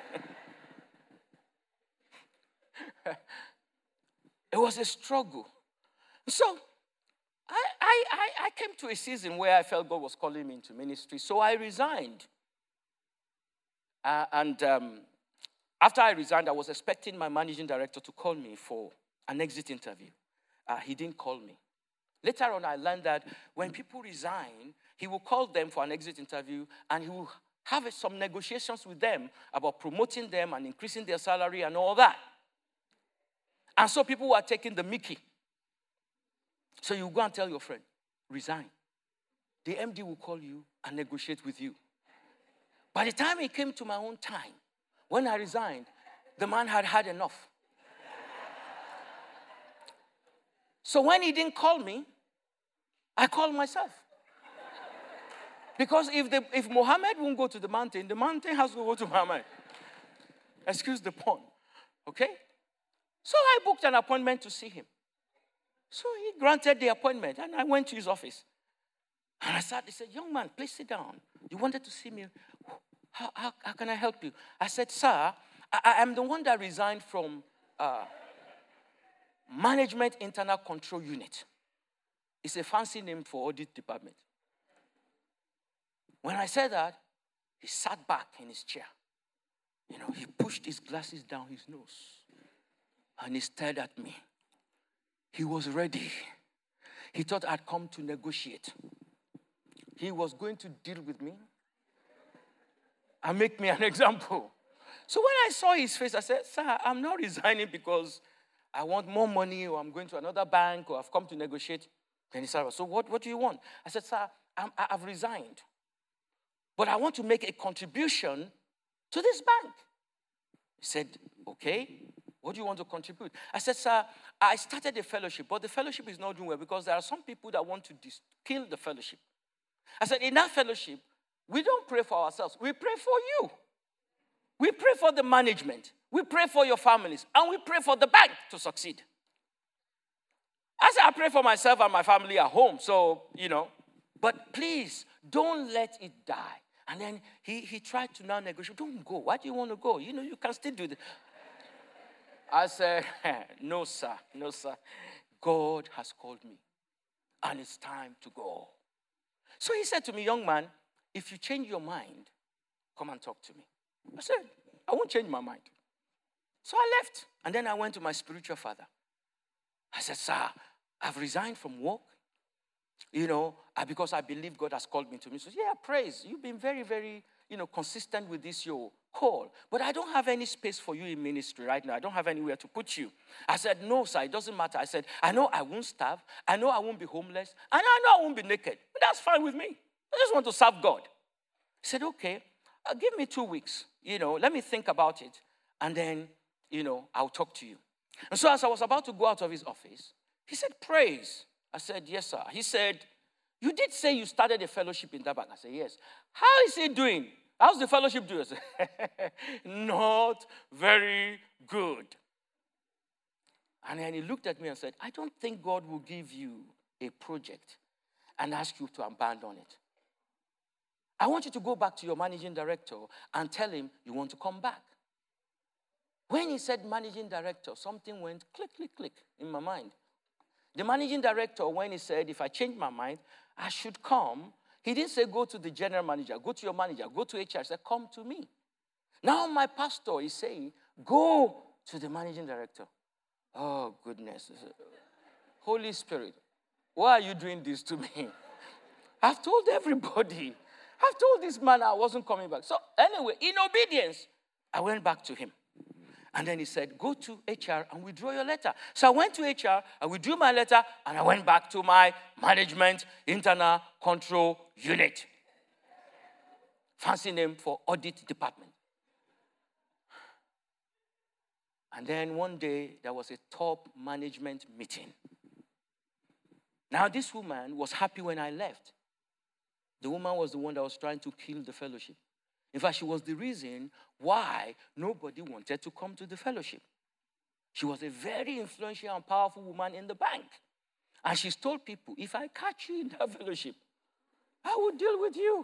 It was a struggle. So, I, I, I, I came to a season where I felt God was calling me into ministry. So I resigned. Uh, and um, after I resigned, I was expecting my managing director to call me for an exit interview. Uh, he didn't call me. Later on, I learned that when people resign, he will call them for an exit interview, and he will have some negotiations with them about promoting them and increasing their salary and all that. And so people were taking the mickey. So you go and tell your friend, resign. The M D will call you and negotiate with you. By the time it came to my own time, when I resigned, the man had had enough. So when he didn't call me, I called myself. Because if the, if Muhammad won't go to the mountain, the mountain has to go to Muhammad. Excuse the pun. Okay? So I booked an appointment to see him. So he granted the appointment, and I went to his office. And I sat, he said, young man, please sit down. You wanted to see me. How, how, how can I help you? I said, sir, I, I am the one that resigned from uh, Management Internal Control Unit. It's a fancy name for audit department. when I said that, he sat back in his chair. You know, he pushed his glasses down his nose. And he stared at me. He was ready. He thought I'd come to negotiate. He was going to deal with me and make me an example. So when I saw his face, I said, sir, I'm not resigning because I want more money or I'm going to another bank or I've come to negotiate. Then he said, so what, what do you want? I said, sir, I'm, I've resigned. But I want to make a contribution to this bank. He said, okay, what do you want to contribute? I said, sir, I started a fellowship, but the fellowship is not doing well because there are some people that want to dis- kill the fellowship. I said, in that fellowship, we don't pray for ourselves. We pray for you. We pray for the management. We pray for your families. And we pray for the bank to succeed. I said, I pray for myself and my family at home. So, you know, but please, don't let it die. And then he, he tried to now negotiate. Don't go. Why do you want to go? You know, you can still do this. I said, no, sir. No, sir. God has called me. And it's time to go. So he said to me, young man, if you change your mind, come and talk to me. I said, I won't change my mind. So I left. And then I went to my spiritual father. I said, sir, I've resigned from work. You know, because I believe God has called me to me. So, yeah, praise. You've been very, very, you know, consistent with this, your call. But I don't have any space for you in ministry right now. I don't have anywhere to put you. I said, no, sir, it doesn't matter. I said, I know I won't starve. I know I won't be homeless. And I know I won't be naked. But that's fine with me. I just want to serve God. He said, okay, uh, give me two weeks. You know, let me think about it. And then, you know, I'll talk to you. And so as I was about to go out of his office, he said, praise. I said, yes, sir. He said, you did say you started a fellowship in that bank. I said, yes. How is it doing? How's the fellowship doing? I said, not very good. And then he looked at me and said, I don't think God will give you a project and ask you to abandon it. I want you to go back to your managing director and tell him you want to come back. When he said managing director, something went click, click, click in my mind. The managing director, when he said, if I change my mind, I should come, he didn't say, go to the general manager, go to your manager, go to H R. He said, come to me. Now my pastor is saying, go to the managing director. Oh, goodness. Holy Spirit, why are you doing this to me? I've told everybody. I've told this man I wasn't coming back. So anyway, in obedience, I went back to him. And then he said, go to H R and withdraw your letter. So I went to H R, I withdrew my letter, and I went back to my management internal control unit. Fancy name for audit department. And then one day, there was a top management meeting. Now, this woman was happy when I left. The woman was the one that was trying to kill the fellowship. In fact, she was the reason why nobody wanted to come to the fellowship. She was a very influential and powerful woman in the bank. And she's told people, if I catch you in that fellowship, I will deal with you.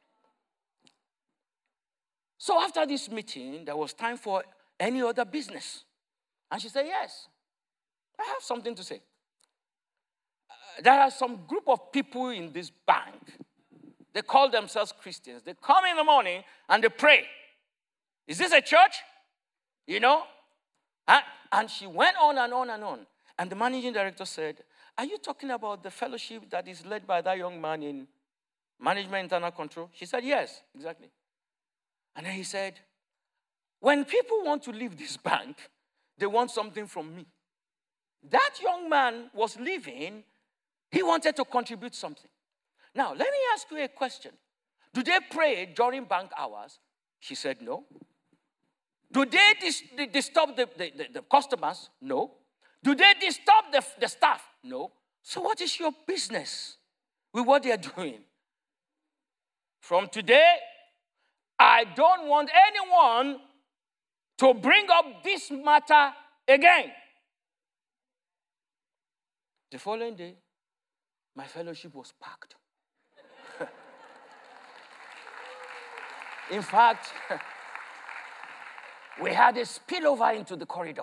So after this meeting, there was time for any other business. And she said, yes, I have something to say. Uh, there are some group of people in this bank. They call themselves Christians. They come in the morning and they pray. Is this a church? You know? Huh? And she went on and on and on. And the managing director said, are you talking about the fellowship that is led by that young man in management internal control? She said, yes, exactly. And then he said, when people want to leave this bank, they want something from me. That young man was leaving. He wanted to contribute something. Now, let me ask you a question. Do they pray during bank hours? She said, no. Do they dis- disturb the, the, the, the customers? No. Do they disturb the, the staff? No. So what is your business with what they are doing? From today, I don't want anyone to bring up this matter again. The following day, my fellowship was packed. In fact, we had a spillover into the corridor.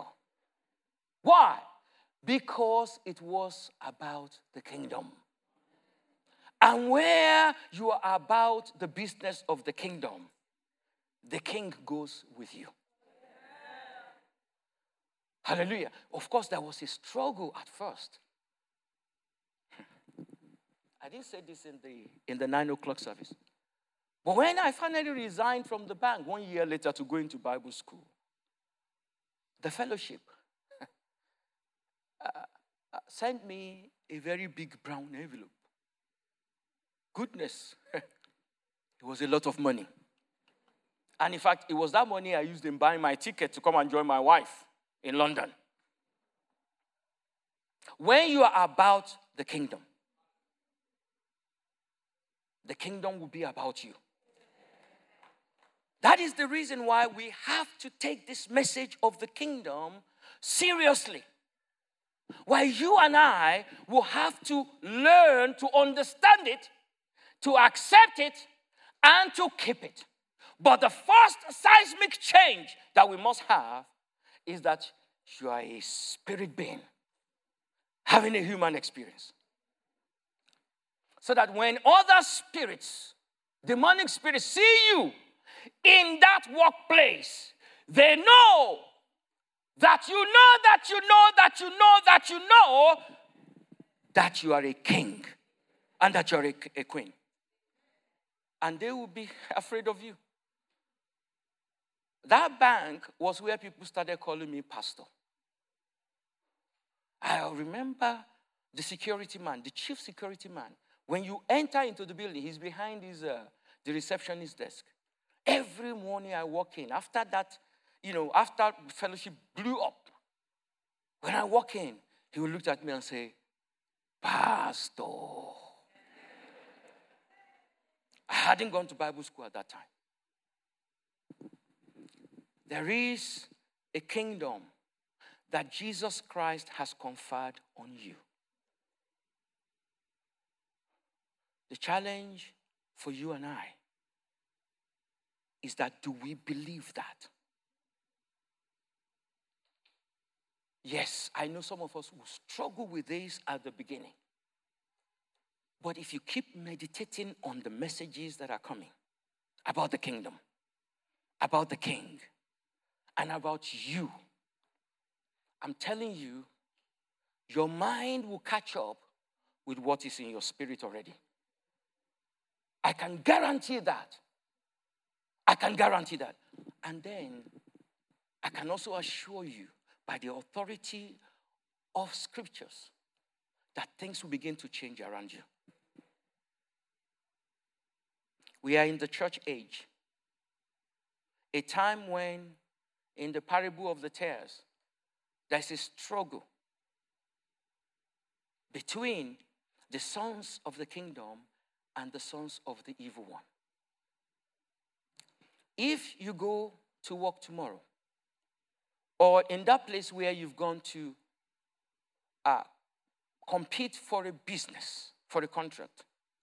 Why? Because it was about the kingdom. And where you are about the business of the kingdom, the king goes with you. Hallelujah. Of course, there was a struggle at first. I didn't say this in the in the nine o'clock service. But when I finally resigned from the bank one year later to go into Bible school, the fellowship uh, uh, sent me a very big brown envelope. Goodness, it was a lot of money. And in fact, it was that money I used in buying my ticket to come and join my wife in London. When you are about the kingdom, the kingdom will be about you. That is the reason why we have to take this message of the kingdom seriously. Why you and I will have to learn to understand it, to accept it, and to keep it. But the first seismic change that we must have is that you are a spirit being having a human experience. So that when other spirits, demonic spirits, see you in that workplace, they know that you know that you know that you know that you know that you are a king and that you are a, a queen. And they will be afraid of you. That bank was where people started calling me pastor. I remember the security man, the chief security man. When you enter into the building, he's behind his, uh, the receptionist desk. Every morning I walk in. After that, you know, after fellowship blew up, when I walk in, he will look at me and say, Pastor. I hadn't gone to Bible school at that time. There is a kingdom that Jesus Christ has conferred on you. The challenge for you and I is that, do we believe that? Yes, I know some of us will struggle with this at the beginning. But if you keep meditating on the messages that are coming about the kingdom, about the king, and about you, I'm telling you, your mind will catch up with what is in your spirit already. I can guarantee that. I can guarantee that. And then, I can also assure you, by the authority of scriptures, that things will begin to change around you. We are in the church age. A time when, in the parable of the tares, there's a struggle between the sons of the kingdom and the sons of the evil one. If you go to work tomorrow, or in that place where you've gone to uh, compete for a business, for a contract,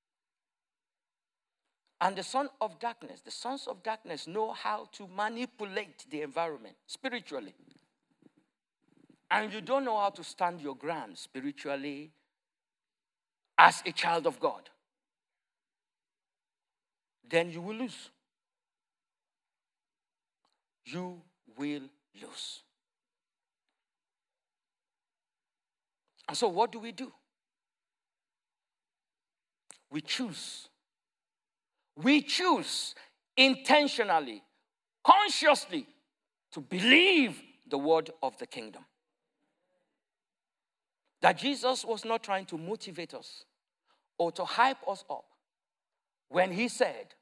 and the son of darkness, the sons of darkness know how to manipulate the environment spiritually, and you don't know how to stand your ground spiritually as a child of God, then you will lose. You will lose. And so what do we do? We choose. We choose intentionally, consciously, to believe the word of the kingdom. That Jesus was not trying to motivate us or to hype us up when he said,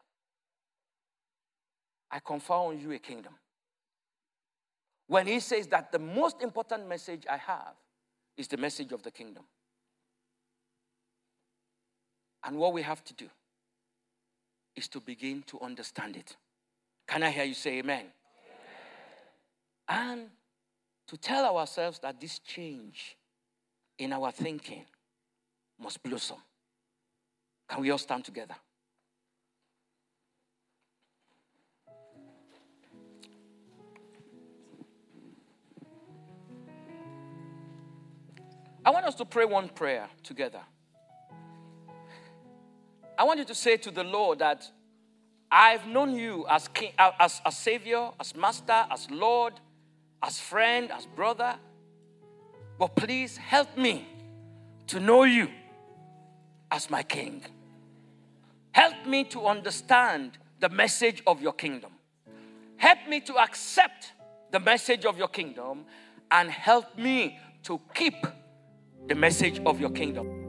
I confer on you a kingdom. When he says that the most important message I have is the message of the kingdom. And what we have to do is to begin to understand it. Can I hear you say amen? Amen. And to tell ourselves that this change in our thinking must blossom. Can we all stand together? I want us to pray one prayer together. I want you to say to the Lord that I've known you as king, as a savior, as master, as Lord, as friend, as brother. But please help me to know you as my king. Help me to understand the message of your kingdom. Help me to accept the message of your kingdom, and help me to keep the message of your kingdom.